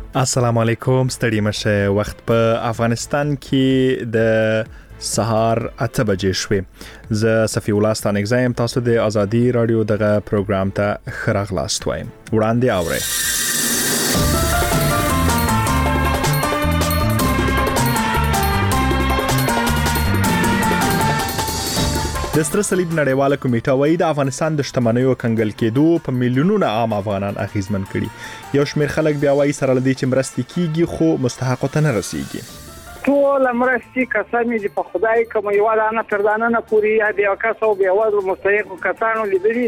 السلام علیکم، ستړي مشه. وخت په افغانستان کې د سهار 8 بجې شوې. زه صفی الله ستانکزایم، تاسو د ازادي رادیو دغه پروګرام ته خراغلاست وایم. وړاندې اورئ. د ستر صلیب نړیواله کمیټه وايي د افغانستان د شتمنیو کنګل کېدو په میلیونونو عام افغانان اغیزمن کړي. یو شمېر خلک بیا وايي سره لدی چې مرستې کیږي خو مستحقو ته نه رسیږي. ټول مرستې کسانې چې په خدای کوم یو دانه تر دانه نه پوری یا د کسو بیا ور مستحق کسانو لیدلي.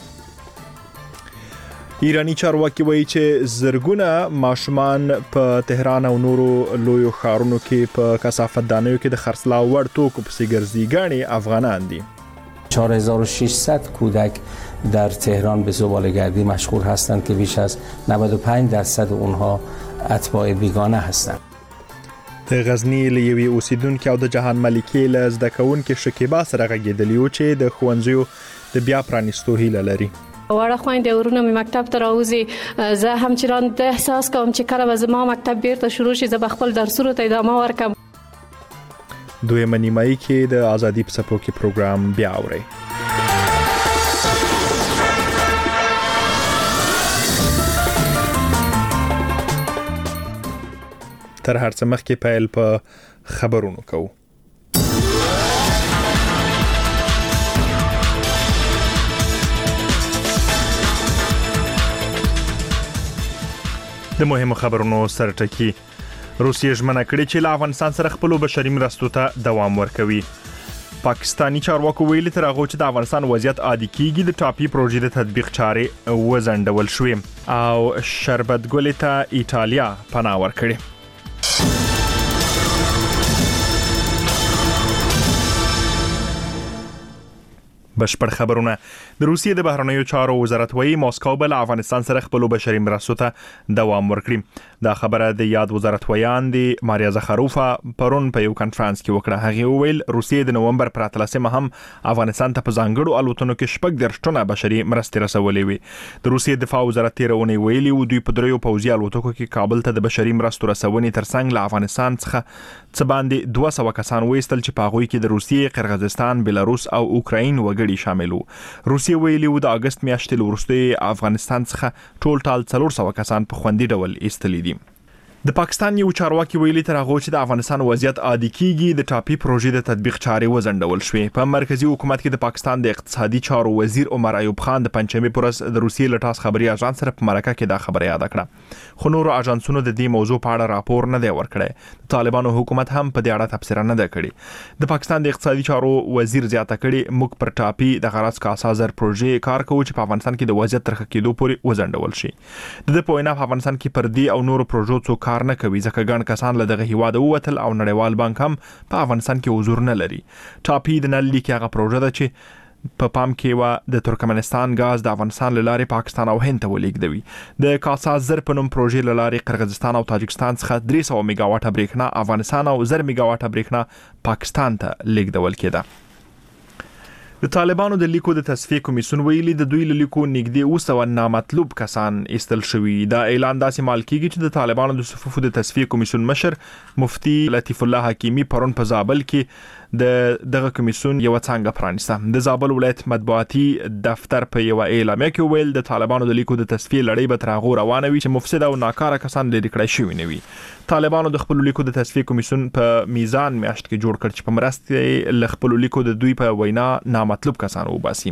ایرانی چارواکي وایي چې زرګونه ماشومان په تهران او نورو لویو ښارونو کې په کثافت دانیو کې د خرڅلاو وړ توکو پسې ګرځي. ګڼې افغانان دي. 4600 کودک در تهران به زباله‌گردی مشغول هستند که بیش از 95% اونها اتباع بیگانه هستند. د غزنی لیوی اوسیدونکو او د جهان ملکی له زده کوونکو شکیبا سره غږیدلی و چې د ښوونځیو د بیا پرانیستو هیله لري. وړه خويندې ورونه مې مکتب ته راوځي، زه هم چران د احساس کوم چې کله به زما مکتب بیرته شروع شي زه به خپل درسونو ته ادامه ورکم. دویمه نیمایي کې د ازادي په څپو کې پروګرام بیا اورئ. تر هر څه مخکې پیل په خبرونو کوو. د مهمو خبرونو سرټکی. روسیه ژمنه کړې چې له افغانستان سره خپل بشري مرستو ته دوام ورکوي. پاکستانی چارواکو ویلي تر هغه چې د افغانستان وضعیت عادي کیږي د ټاپي پروژې د تطبیق چارې وزندول شوې او شربت ګل ته ایتالیا پناه ورکړي. بشپړ خبرونه. د روسیې د بهرنیو چارو وزارت وایي ماسکو به له افغانستان سره خپل بشري مرستو ته دوام ورکړي. دا خبره د یاد وزارت ویان دی ماریا زخروفا پرون په یو کانفرنس کې وکړه. هغه وویل روسیې د نومبر پر 13 هم افغانستان ته په ځانګړو الوتنو کې شپږ درشتونه بشري مرستې رسولې وي. د روسیې دفاع وزارت تیرونه ویلي و دوی په دریو پوځي الوتکو کې کابل ته د بشري مرستو رسونې ترڅنګ له افغانستان څخه څه باندې 200 کسان وېستل چې په هغوی کې د روسیې، قرغیزستان، بلاروس او اوکراین وګړي شامل وو. روسیې ویلي و د اگست میاشتې وروسته افغانستان څخه ټول ټال 400 کسان په خوندي ډول ایستلي دي. د پاکستان یو چارواکي ویلي تر هغه چې د افغانستان وضعیت عادي کیږي د ټاپي پروژې د تطبیق چارې وزندول شوې. په مرکزی حکومت کې د پاکستان د اقتصادي چارو وزیر عمر ایوب خان د پنځمې پورس د روسیې له ټاس خبري اژانس سره په مرکه کې دا خبره یاد کړه. خو نورو اژانسونو د دې موضوع په اړه راپور نه دی ورکړی. طالبانو حکومت هم په دې اړه تبصره نه ده کړې. د پاکستان د اقتصادي چارو وزیر زیاته کړي موږ پر ټاپي د غراس کاسازر پروژې کار کوو چې په افغانستان کې د وضعیت ترخه کېدو پورې وزندول شي. د دې په وینا په افغانستان کې پر دې او نورو پروژو څو کار نه کوي ځکه ګڼ کسان له دغه هیواد ووتل او نړیوال بانک هم په افغانستان کې حضور نه لري. ټاپي د نل لیک هغه پروژه ده چې په پام کې و د ترکمنستان غاز د افغانستان لارې پاکستان او هند ته ولېږدوي. د کاسازر په نوم پروژې لارې قرغیزستان او تاجکستان څخه 300 میگاواټه برېښنا افغانستان او 1000 میگاواټه برېښنا پاکستان ته لیږدول کېده. د طالبانو د لیکو د تصفیه کمیسیون ویلي د دوی له لیکو نږدې 200 نامطلوب کسان ایستل شوي. دا اعلان داسې مال کیږي چې د طالبانو د صفوفو د تصفیه کمیسیون مشر مفتی لطیف الله حکیمی پرون په زابل کې دغه کمیسیون یو څنګه پرانیسته. د زابل ولایت مطبوعاتي دفتر په یو اعلامیه کې ویل د طالبانو د لیکو د تصفیه لړۍ به تر هغه روانه وي چې مفسد او ناکاره کسان لري کړی شوی نه وي. طالبانو د خپل لیکو د تصفیه کمیسیون په میزان میاشت کې جوړ کړ چې په مرسته ل خپل لیکو د دوی په وینا مطلوب کسان وباسي.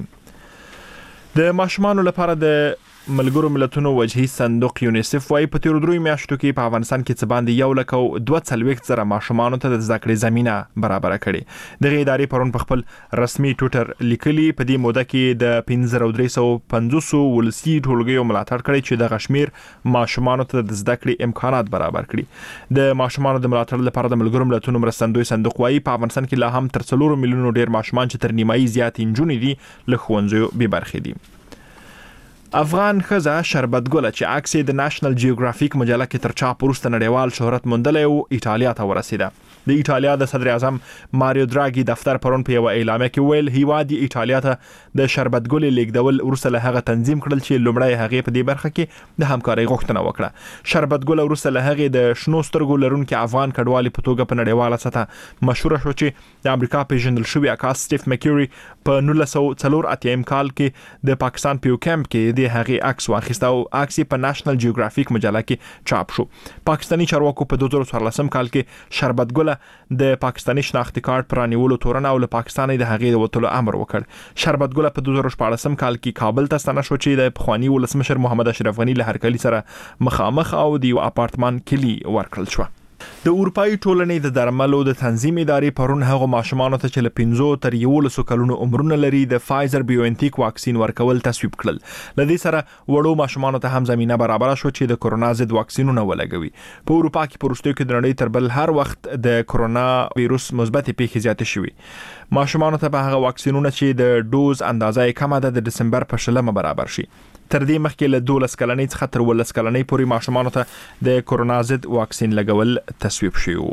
د ماشومانو لپاره د ملګرو ملتونو وجهي صندوق یونیسف وايي په تیر دروي میاشتو کې په افغانستان کې څه باندې 1.2 ماشومانو ته د زده کړې زمينه برابر کړي. دغه ادارې پرون په خپل رسمي ټوئیټر لیکلي په دې موده کې د 5350 ولسی ټولګیو ملاتړ کړي چې د غشمیر ماشومانو ته د زده کړې امکانات برابر کړي. د ماشومانو د ملاتړ لپاره د ملګرو ملتونو مرستندوی صندوق وايي په افغانستان کې لا هم تر 4 میلیونو ډیر ماشومان چې تر نیمایي زیات انجونې دي له ښوونځیو بې برخې دي. افغان ښځه شربت ګله چې عکس د نېشنل جیوګرافیک مجله کې تر چاپ وروسته نړیوال شهرت موندلی او ایټالیا ته ورسیده. د ایټالیا د صدر اعظم ماریو دراګي دفتر پرون په یو اعلامیه کې ویل هیواد ایټالیا ته د شربت ګلې لیږدول وروسته له هغه تنظیم کړل چې لومړی هغه په دې برخه کې د همکارۍ غوښتنه وکړه. شربت ګل وروسته له هغه د شنو سترګو لرونکي افغان کډوالي په توګه په نړیواله سطح مشهور شو چې د امریکا پیژندل شوی عکاس سټیف مکیوري په 1984 کال کې د پاکستان په یو کمپ کې د هغه عکس واخیسته او عکس په نېشنل جیوګرافیک مجله کې چاپ شو. پاکستاني چارواکو په 2014 کال کې شربت ګل د پاکستاني شناختی کارت پرانیولو تورن او له پاکستان د هغې د وټولو امر وکړ. شربت ګل په 2014 کال کې کابل ته ستنه شو چې د پخوانی ولسمشر محمد اشرف غنی له هرکلی سره مخامخ او د یو اپارتمان کلی ورکړل شو. د اروپאי ټولنې د درملو د تنظیم ادارې پرون هغه ماشومان ته چې له 15 تر 11 کلونو عمرونه لري د فایزر بایوانټیک واکسین ورکول تصویب کړل. لدې سره وړو ماشومان ته هم زمينه برابر شو چې د کرونا ضد واکسینونه ولګوي. په اروپا کې پروستو کې د نړۍ تر بل هر وخت د کرونا وایروس مثبت پیښې زیاتې شوې. ماشومان ته به هغه واکسینونه چې د ډوز اندازې کمه ده د دسمبر په 10 برابر شي. تر دې مخکې له 12 کلنۍ څخه تر 13 کلنۍ پورې ماشومان ته د کرونا ضد واکسین لګول تصویب شوی.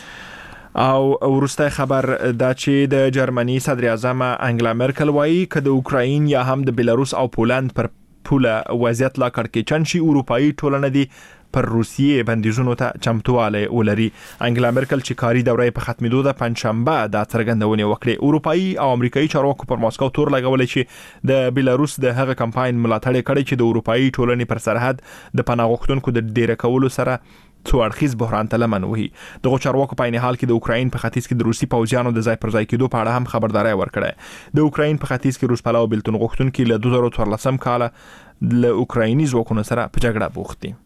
او ورسته خبر دا چې د جرمني صدر اعظم انګلا مرکل وایي چې د اوکراین یا هم د بلاروس او پولند پر پوله وضعیت لا کړکېچن شي اروپאי ټولنه دي پر روسیې بندیزونو ته چمتواله ولري. انګلا مرکل چې کاری دوره په ختمېدو د پنځشنبه د څرګندونې وکړې. اروپאי او امریکایي چارواکو پر ماسکو تور لګولې چې د بلاروس د هغه کمپاین ملاتړ کړي چې د اروپאי ټولنې پر سرحد د پناه غوښتونکو د ډیر کولو سره څو اړخیز بحران ته لمن وهي. دغه چارواکو په عین حال کې د اوکراین په ختیځ کې د روسي پوځیانو د ځای پر ځای کېدو په اړه هم خبرداري ورکړه. د اوکراین په ختیځ کې روس پلاو بلتون غوښتونکو له 2014 کال له اوکرایني ځواکونو سره په جګړه بوخت دي.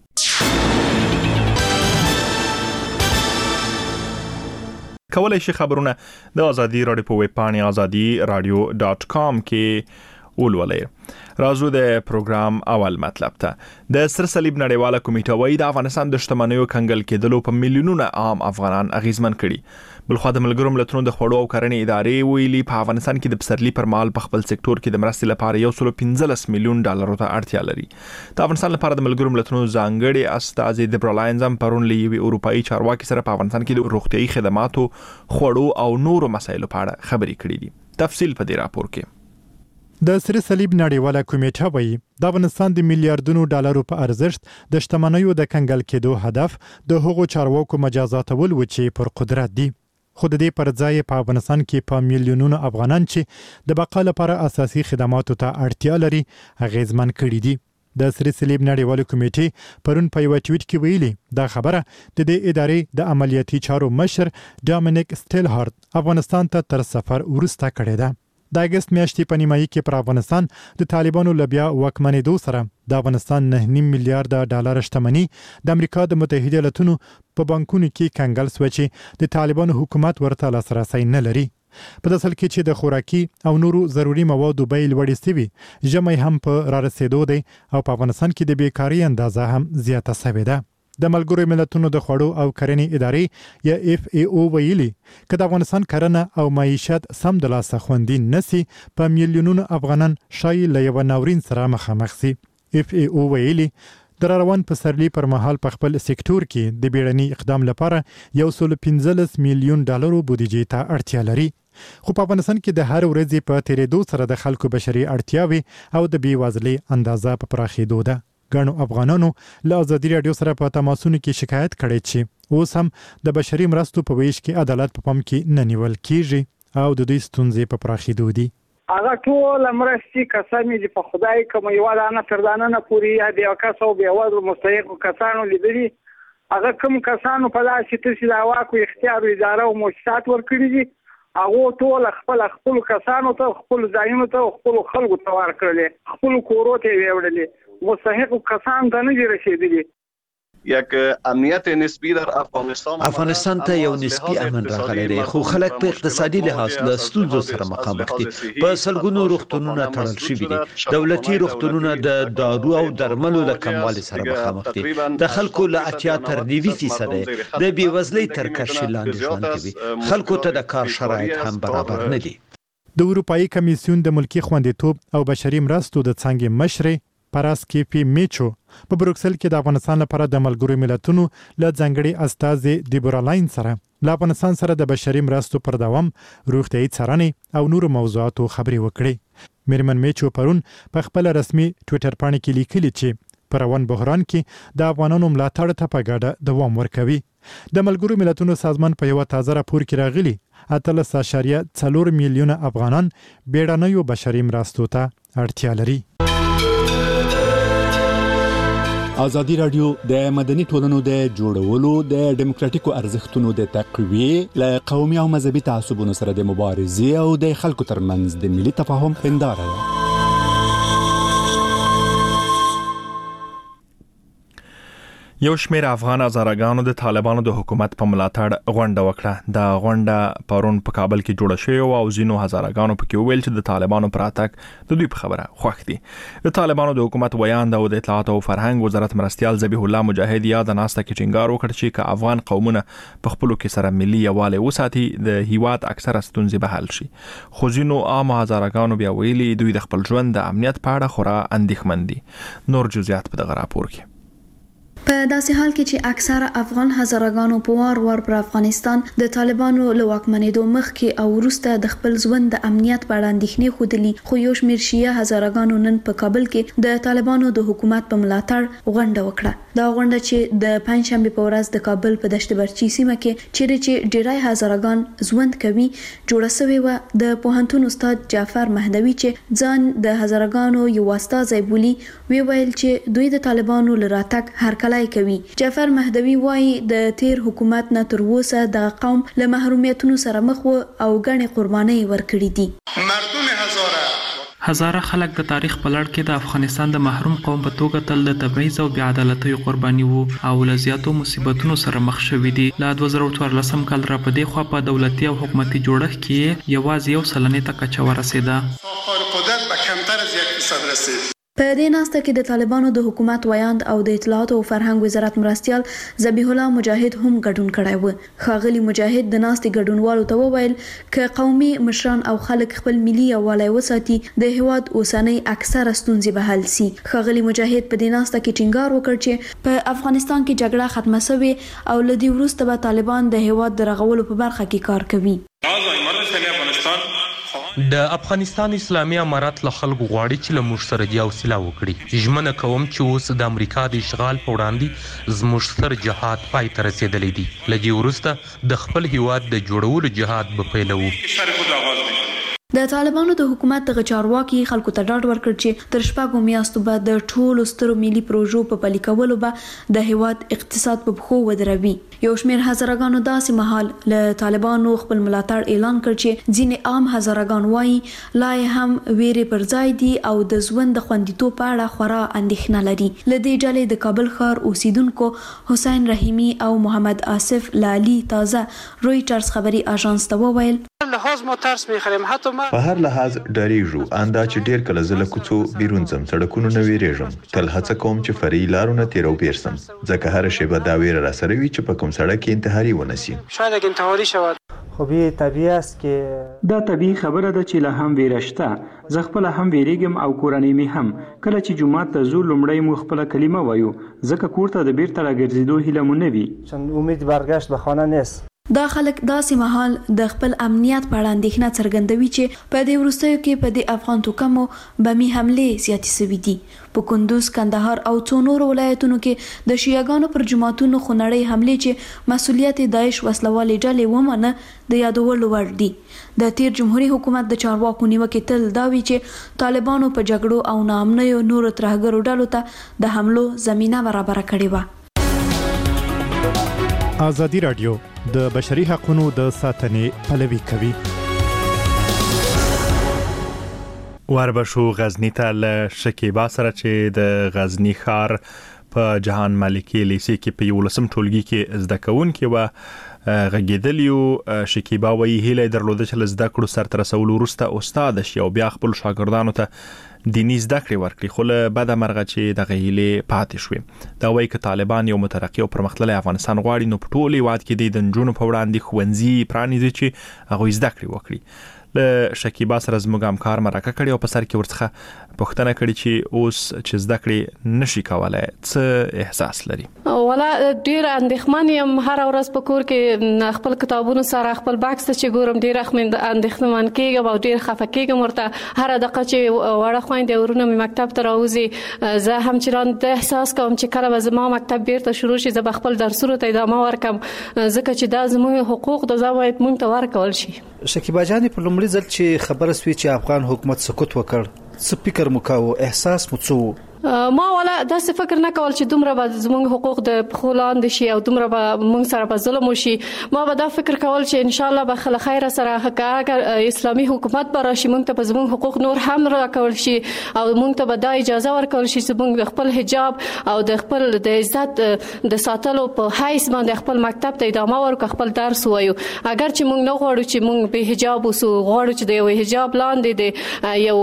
کولای شي خبرونه د ازادي رادیو په ویب پاڼه azadi.radio.com کې ولولئ. راځو د پروګرام اول مطلب ته. د سر صلیب نړیواله کمیټه وايي د افغانستان د شتمنیو کنګل کېدلو په میلیونونو عام افغانان اغیزمن کړي. بلخو د ملګرو ملتونو د خوړو او کرنې ادارې ویلي په افغانستان کې د پسرلي پر مال په خپل سکتور کې د مرستې لپاره 115 میلیون ډالر ته اړتیا لري. د افغانستان لپاره د ملګرو ملتونو ځانګړي استازي د برلاینزم پرون لوي اروپאי چارواکي سره په افغانستان کې د روغتيایي خدماتو خوړو او نورو مسایلو په اړه خبرې کړې دي. تفصیل په دې راپور کې. د سر صلیب نړیواله کمیټه وایي د افغانستان د میلیارډونو ډالرو په ارزښت د شتمنیو د کنګل کېدو هدف د هغو چارواکو مجازاتول و چې پر قدرت دي. خو د دې پر ځای په افغانستان کې په میلیونونو افغانان چې د بقا لپاره اساسي خدماتو ته اړتیا لري اغیزمن کړي دي. د سر صلیب نړیواله کمیټې پرون په یو ټویټ کې ویلي دا خبره د دې ادارې د عملیاتي چارو مشر ډامینیک سټیلهارت افغانستان ته تر سفر ورسته کړی ده. د اگست میاشتې په نیمایي کې پر افغانستان د طالبانو لبیا واکمنېدو سره د افغانستان 9.5 میلیارډ ډالر شتمنۍ د امریکا د متحده ایالاتونو په بانکونو کې کنګل شوه چې د طالبانو حکومت ورته لاسرسی نه لري. په داسې حال کې چې د خوراکي او نورو ضروري موادو بیې لوړې شوي ژمی هم په رارسېدو دی او په افغانستان کې د بیکاري اندازه هم زیاته شوې ده. د ملګرو ملتونو د خوړو او کرنې ادارې یا FAO ویلي چې د افغانستان کرنه او معیشت سم د لاسه خوندي نسی په میلیونونو افغانان شای له یو ناورین سره مخامخ سي. FAO ویلي د روان پسرلي پر مهال په خپل سکتور کې د بیړني اقدام لپاره 115 میلیون ډالرو بودیجې ته اړتیا لري. خو په افغانستان کې د هر ورځې په تیریدو سره د خلکو بشري اړتیاوي او د بیوزلۍ اندازه په پراخېدو ده. ګڼو افغانانو له ازادي رادیو سره په تماسونو کې شکایت کړی چې اوس هم د بشري مرستو په ویش کې عدالت په پام کې نه نیول کیږي او د دوی ستونزې په پراخېدو دي. هغه ټول مرستې قسمې دي په خدای کوم یو دانه تر دانه نه پوری یا د کسو به وضع مستحق کسانو لیدلي هغه کوم کسانو په داسې تاسو د واکو اختیار اداره او مؤسسات ورکړي دي هغه ټول خپل کسانو ته خپل ځایونو ته خپل خلکو ته ورکړل خپل کورو ته ویوړل مستحق کسان ته نه رسیدلي. یک امنیت نسبی در افغانستان ته یو نسبی امن راغلی دی خو خلک په اقتصادي لحاظ له ستونزو سره مخامخ دي. په سلګونو روغتونونه تړل شوي دي. دولتي روغتونونه د دارو او درملو له کموالي سره مخامخ دي. د خلکو له 80 تر 90% د بیوزلۍ تر کرښې لاندې ژوند کوي. خلکو ته د کار شرایط هم برابر نه دي. د اروپאי کمیسیون د ملکی خوندیتوب او بشري مرستو د څنګه مشر پراسکیپی میچو په بروکسل کې د افغانستان لپاره د ملګرو ملتونو له ځانګړي استازي دیبورا لاین سره له افغانستان سره د بشري مرستو پر دوام، روغتیايي څارنې او نورو موضوعاتو خبرې وکړې. میرمن میچو پرون په خپل رسمي ټوئیټر باندې کې لیکلي چې په روان بحران کې د افغانانو ملاتړ ته په ګډه دوام ورکوي. د ملګرو ملتونو سازمان په یو تازه راپور کې راغلي 13.4 میلیونه افغانان بیړنیو بشري مرستو ته اړتیا لري. ازادي رادیو د مدني ټولنو د جوړولو د ډیموکراتیکو ارزښتونو د تقویې له قومي او مذهبي تعصبونو سره د مبارزې او د خلکو ترمنځ د ملي تفاهم هنداره ده. یو شمېر افغان هزارهګانو د طالبانو د حکومت په ملاتړ غونډه وکړه. د غونډه پرون په کابل کې جوړه شوې او ځینو هزارهګانو پکې وویل چې د طالبانو پر اتاک د دوی په خبره خوښ دي. د طالبانو د حکومت ویاند او د اطلاعات او فرهنګ وزارت مرستیال ذبیح الله مجاهد یا د ناسته کې ټینګار وکړ چې که افغان قومونه په خپلو کې سره ملي یووالی وساتي د هیواد اکثره ستونزې به حل شي. خو ځینو عام هزارهګانو بیا ویلي دوی د خپل ژوند د امنیت په اړه خورا اندېښمن دي. نور جزئیات په دغه راپور کې. په داسې حال کې چې اکثره افغان هزارهګانو په وار پر افغانستان د طالبانو له واکمنېدو مخکې او وروسته د خپل ژوند د امنیت په اړه اندېښنې ښودلي، خو یو شمېر شیعه هزارهګانو نن په کابل کې د طالبانو د حکومت په ملاتړ غونډه وکړه. دا غونډه چې د پنځشنبه په ورځ د کابل په دشت برچي سیمه کې چې ډیری هزارهګان ژوند کوي جوړه شوې و. د پوهنتون استاد جعفر مهدوي چې ځان د هزارهګانو یو استازی بولي ویل چې دوی د طالبانو له راتګ هرکله کوي. جعفر مهدوي وایي د تیر حکومت نه تر اوسه د قوم له محرومیتونو سره مخ و او ګڼې قربانۍ ورکړي دي. هزاره خلک د تاریخ په لړ کې د افغانستان د محروم قوم په توګه تل د تبعیض او بې عدالتۍ قرباني وو او له زیاتو مصیبتونو سره مخ شوي دي. له 2014 کال را په دې خوا په دولتي او حکومتي جوړښت کې یوازې 1% ته کچه ورسېده. په دې ناسته کې د طالبانو د حکومت ویاند او د اطلاعات او فرهنګ وزارت مرستیال ذبیح الله مجاهد هم ګډون کړی و. ښاغلي مجاهد د ناستې ګډونوالو ته وویل که قومي مشران او خلک خپل ملي یووالی وساتي د هیواد اوسنۍ اکثره ستونزې به حل سي. ښاغلي مجاهد په دې ناسته کې ټینګار وکړ چې په افغانستان کې جګړه ختمه شوې او له دې وروسته به طالبان د هیواد د رغولو په برخه کې کار کوي. د افغانستان اسلامي امارات له خلکو غواړي چې له موږ سره د حوصله وکړي. ژمنه کوم چې اوس د امریکا د اشغال په وړاندې زموږ ستر جهاد پای ته رسېدلی دی. له دې وروسته د خپل هیواد د جوړولو جهاد به پیلوو. د طالبانو د حکومت د چارواکي خلکو ته ډاډ ورکړ چې تر شپږو میاشتو به د ټولو سترو ملي پروژو په پلي کولو به د هیواد اقتصاد په پښو ودروي. یو شمېر هزارهګانو داسې مهال له طالبانو خپل ملاتړ اعلان کړ چې ځینې عام هزارهګان وایي لا یې هم ویرې پر ځای دي او د ژوند د خوندیتوب په اړه خورا اندېښنه لري. له دې ډلې د کابل ښار اوسیدونکو حسین رحیمي او محمد آصف لالي تازه رویټرز خبري اژانس ته وویل په هر لحاظ ډاریږو اندا چې ډیر کله زله کوڅو بیرون زم سړکونو نه ویریږم. تل هڅه کوم چې فري لارونه تیرو پیرسم ځکه هر شی به دا ویره را سره وي چې په کوم سړک انتحاري ونسی. شاید اگه انتحاری شود خب یه طبیعی است که دا طبیعي خبره ده چې له هم ویره شته. زه خپل هم ویریږم او کورنۍ می هم. کله چې جمعه ته زو لومړی مو خپل کلمه وایو ځکه کور ته د بیرته راګرځېدو هیله مو نه وي. چون امید برگشت به خانه نیست. دا خلک داسې مهال د خپل امنیت په اړه اندېښنه څرګندوي چې په دې وروستیو کې په دې افغان توکمو بمي حملې زیاتې شوي دي. په کندوز، کندهار او څو نورو ولایتونو کې د شیعاګانو پر جماعتونو خونړۍ حملې چې مسؤلیت داعش وسلوالې ډلې ومنه د یادولو وړ دي. د تیر جمهوریت حکومت د چارواکو نیوکې تل دا وی چې طالبانو په جګړو او ناامنیو نورو ترهګرو ډلو ته د حملو زمينه برابر کړې و. ازادي رادیو د بشري حقوقو د ساتنې پلوي کوي. وربشو غزنی ته له شکیبا سره چې د غزنی ښار په جهان ملکی لیسې کې په 11م ټولګي کې زده کوونکي و غږیدلیو. شکیبا وایي هیله درلوده چې زده کړو سره تر رسولو وروسته استاد شي او بیا خپل شاګردانو ته دیني زده کړې ورکړي، خو له بده مرغه چې دغه هیلې پاتې شوې. دا وایي که طالبان یو مترقي او پرمختللی افغانستان غواړي نو په ټول هیواد کې د نجونو په وړاندې ښوونځي پرانیزي چې هغوی زده کړې وکړي. له شکیبا سره زموږ همکار مرکه کړې او په سر کې ورڅخه پوښتنه کړې چې اوس چې زده کړې نشي کولای څه احساس لري. ولا ډیر اندېښمن یم، هر ورځ په کور کې خپل کتابونو سره خپل باکس ته چې ګورم ډیر اندېښمن کېږم او ډیر خفه کېږم. ورته هر دقیقه چې وړه خویندې ورونه مې مکتب ته راوځي زه همچنان د احساس کوم چې کله به زما مکتب بیرته شروع شي زه به خپل درسونو ته ادامه ورکم، ځکه چې دا زموږ حقوق د باید موږ ته ورکول شي. شکیبا جان، په لومړي ځل چې خبره سوي چې افغان حکومت سقوط وکړ څه فکر مو کاوه، احساس مو څه و؟ ما ولا داسې فکر نه کول چې دومره به زموږ حقوق د پخو لاندې شي او دومره به موږ سره به ظلم وشي. ما به دا فکر کول چې ان شاء الله به خل خیر سره اگر اسلامي حکومت به راشي موږ ته به زموږ حقوق نور هم راکول شي او موږ ته به دا اجازه ورکول شي چې موږ خپل حجاب او د خپل د عزت د ساتلو په حیث باندې خپل مکتب ته ادامه ورکړو، خپل درس وایو. اگر چې موږ نه غواړو چې موږ به حجاب وسو، غواړو چې د یو حجاب لاندې د یو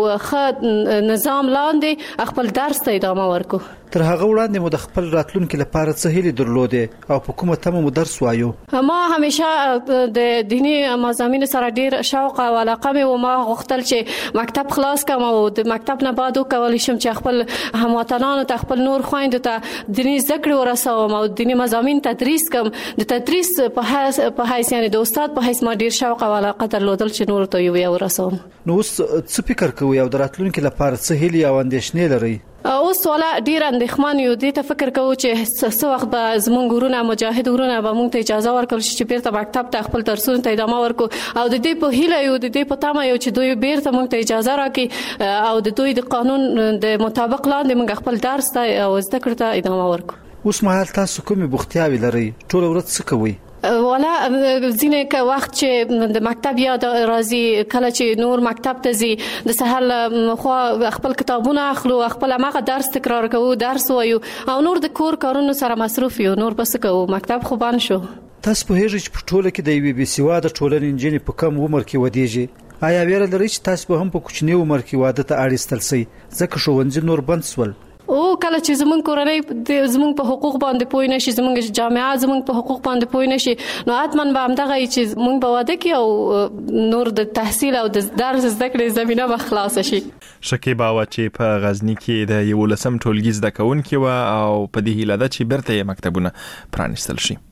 ښه نظام لاندې خپل درس ته ادامه ورکو. تر هغه وړاندې مو د خپل راتلونکي لپاره څه هیلې درلودې او په کومه تمه مو درس وایو؟ ما همیشه د دینی مضامین سره ډیر شوق او علاقه مې و. ما غوښتل چې مکتب خلاص کم او د مکتب نه بعد وکولی شم چې خپل هموطنانو ته خپل نور خويندو ته دینی ذکر ورسوم او دینی مضامین تدریس کم. د تدریس په حیث یعنی د استاد په حیث ما ډیر شوق او علاقه درلودل چې نور ته یو ورسوم. نو اوس څه فکر کوئ او د راتلونکي لپاره څه هیلې او اندېښنې لرئ؟ اوس ولا ډیر اندېښمن یو، دې ته فکر کوو چې څه وخت به زموږ ورونه مجاهد ورونه به موږ ته اجازه ورکړي چې بیرته مکتب ته خپل درسونه ته ادامه ورکړو او د دې په هیله یو، د دې په تمه یو چې دوی بیرته موږ ته اجازه راکړي او د دوی د قانون د مطابق لاندې موږ خپل درس ته او زده کړې ته ادامه ورکړو. اوس مهال تاسو کومې بوختیاوي لرئ؟ ټول ورځ څه کوئ؟ ولا ځینې وخت چې د مکتب یاد راځي، کله چې نور مکتب ته ځي د سهار خو خپل کتابونه اخلو، خپل هغه درس تکرار کوو، درس وایو او نور د کور کارونو سره مصروف یو، نور بس کوو. مکتب خو بند شو. تاسو په هیڅ چې په ټوله کې د یوې بي سواده ټولنې انجنیر په کم عمر کې ودیږي، آیا ویره لرئ چې تاسو به هم په کوچنی عمر کې واده ته اړیستل شئ ځکه ښوونځي نور بند سول؟ او کله چې زمونږ کورنۍ زمونږ په حقوق باندې پوه نشي، زمونږ جامعه زمونږ په حقوق باندې پوه نشي، نو حتما به همدغه چې مونږ به واده کې او نور د تحصیل او د درس زده کړې زمينه به خلاص شي. شکیبا و چې په غزنی کې د 11 ټولګي زده کوونکي و او په دې هیله ده چې برته مکتبونه پرانیستل شي.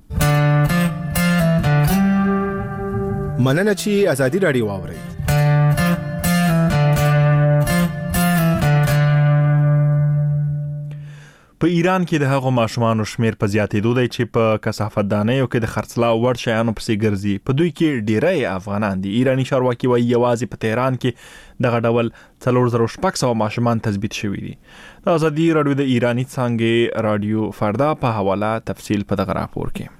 مننه چې ازادي رادیو واوري. په ایران کې د هغو ماشومانو شمیر په زیاتېدو دی چې په کثافتدانیو کې د خرڅلاو وړ شیانو پسې ګرځي. په دوی کې ډیری افغانان دي. ایرانی چارواکي وايي یوازې په تهران کې دغه ډول 4600 ماشومان تثبیت شوي دي. د ازادي رادیو د ایرانی څنګه رادیو فردا په حواله تفصیل په دغه راپور کې.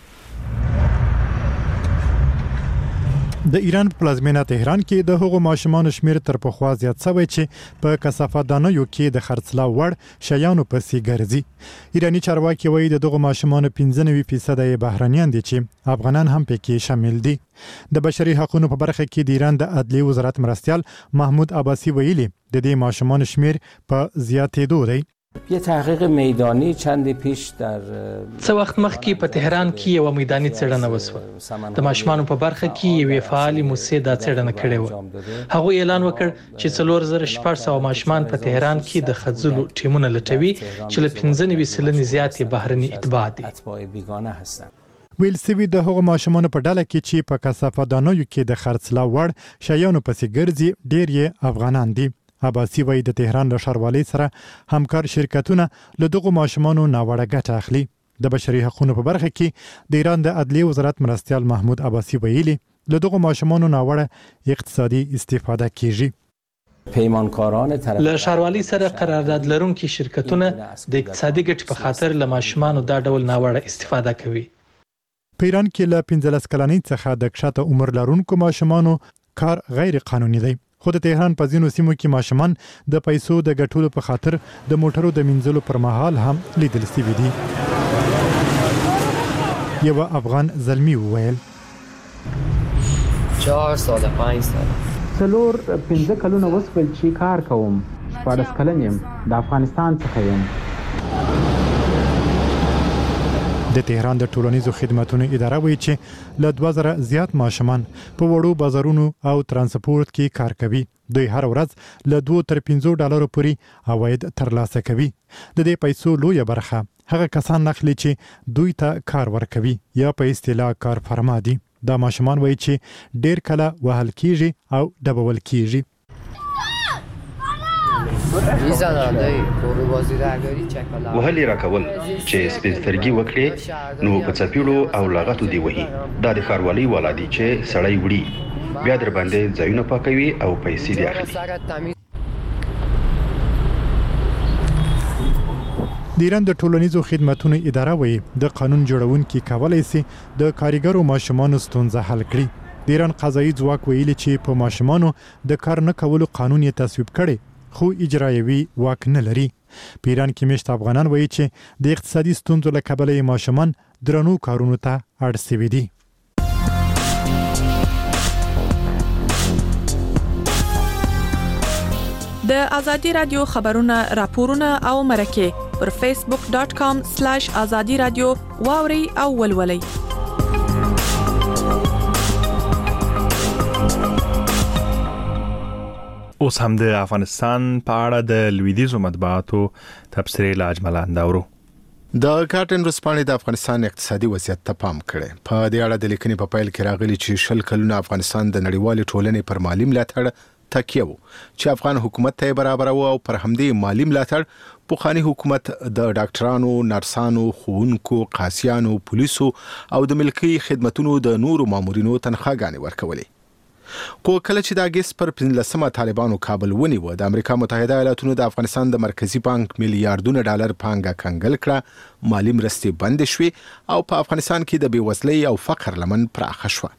د ایران پلازمینه تهران کې د هغو ماشومان شمیر تر پخوا زیات شوی چې په کثافتدانیو کې د خرڅلاو وړ شیانو پسې ګرځي. ایرانی چارواکي وایي دغه ماشومان 95% یې بهرانيان دي چې افغانان هم پکې شامل دي. د بشري حقوقو په برخه کې د ایران د عدلیه وزارت مرستیال محمود عباسی ویلي د دې ماشومان شمیر په زیاتېدو دی. یه تحقیق میدانی چندی پیش در څه وخت مخکې په تهران کې یو میداني څېړنه وسوه. د ماشومانو په برخه کې یو فعال موسسه دا څېړنه کړې و. هغه اعلان وکړ چې 4600 ماشومان په تهران کې د خځلو ټیمونه لټوي چې له 95% زیاتې بهرني اتباع دي. ویل سوي د هغو ماشومانو په ډله کې چې په کثافتدانیو کې د خرڅلاو وړ شیانو پسې ګرځي ډېر یې افغانان دي. عباسی وایي د تهران له ښاروالۍ سره همکار شرکتونه له دغو ماشومانو ناوړه ګټه اخلي. د بشري حقوقو په برخه کې د ایران د عدلیه وزارت مرستیال محمود عباسی ویلي له دغو ماشومانو ناوړه اقتصادي استفاده کیږي. پیمانکاران طرف له ښاروالۍ سره قرارداد لرونکي شرکتونه د اقتصادي ګټې په خاطر له ماشومانو دا ډول ناوړه استفاده کوي. په ایران کې له 15 کلنۍ څخه د کښته عمر لرونکو ماشومانو کار غیر قانوني دی. خو د تهران په ځینو سیمو کې ماشومان د پیسو د ګټلو په خاطر د موټرو د منځلو پر مهال هم لیدل شوي دي. یو افغان زلمی وویل 4 سال 5 سال څلور 15 کلونه وسول چې کار کوم، 14 کلن یم، د افغانستان څخه یم. د تهران د ټولنیزو خدماتو اداره وایي چې له 2000 زیات ماشومان په وړو بازارونو او ترانسپورت کې کار کوي. دوی هر ورځ له $2 تر $15 پورې عواید ترلاسه کوي. د دې پیسو لویه برخه هغه کسان نخلي چې دوی ته کار ورکوي یا په اصطلاح کارفرما دي. دا ماشومان وایي چې ډیر کله وهل کیږي او ډبول کیږي. وهلې راکول چې سپېڅلګي وکړي نو په څپیړو او لغتو دی وهي. دا د ښاروالۍ والا دي چې سړی وړي بیا در باندې ځایونه پاکوي او پیسې دی اخلي. د ایران د ټولنیزو خدماتو اداره وایي د قانون جوړونکي کولای شي د کارګرو ماشومانو ستونزه حل کړي. د ایران قضایي ځواک ویلي چې په ماشومانو د کار نه کولو قانون یې تصویب کړي خو اجرایوي واک نه لري. په ایران کې مشت افغانان وایي چې د اقتصادي ستونزو له کبله ماشومان درنو کارونو ته اړ شوي دي. د ازادي رادیو خبرونه راپورونه او مرکه پر facebook.com/azadi radio واوري او ولولي. اوس هم د افغانستان په اړه د لویدیزو مطبوعاتو تبصرې لا اجمالا اندورو. د کارټن ورسپانې د افغانستان اقتصادي وضعیت ته پام کړي. په دې اړه د لیکنې په پیل کې راغلي چې 20 کلونه افغانستان د نړیوال ټولنې پر مالی ملاتړ تکیه وو چې افغان حکومت ته برابر وو او پر همدې مالی ملاتړ پوخانی حکومت د ډاکټرانو، نرسانو، ښوونکو، قاضیانو، پولیسو او د ملکي خدماتو د نورو مامورینو تنخواګانې ورکولې. خو کله چې د اگست پر 15مه طالبانو کابل ونیو، د امریکا متحده ایالاتونو د افغانستان د مرکزی بانک میلیارډونه ډالر پانګه کنګل کړه، مالی مرستې بند شوې او په افغانستان کې د بیوزلۍ او فقر لمن پراخه شوه.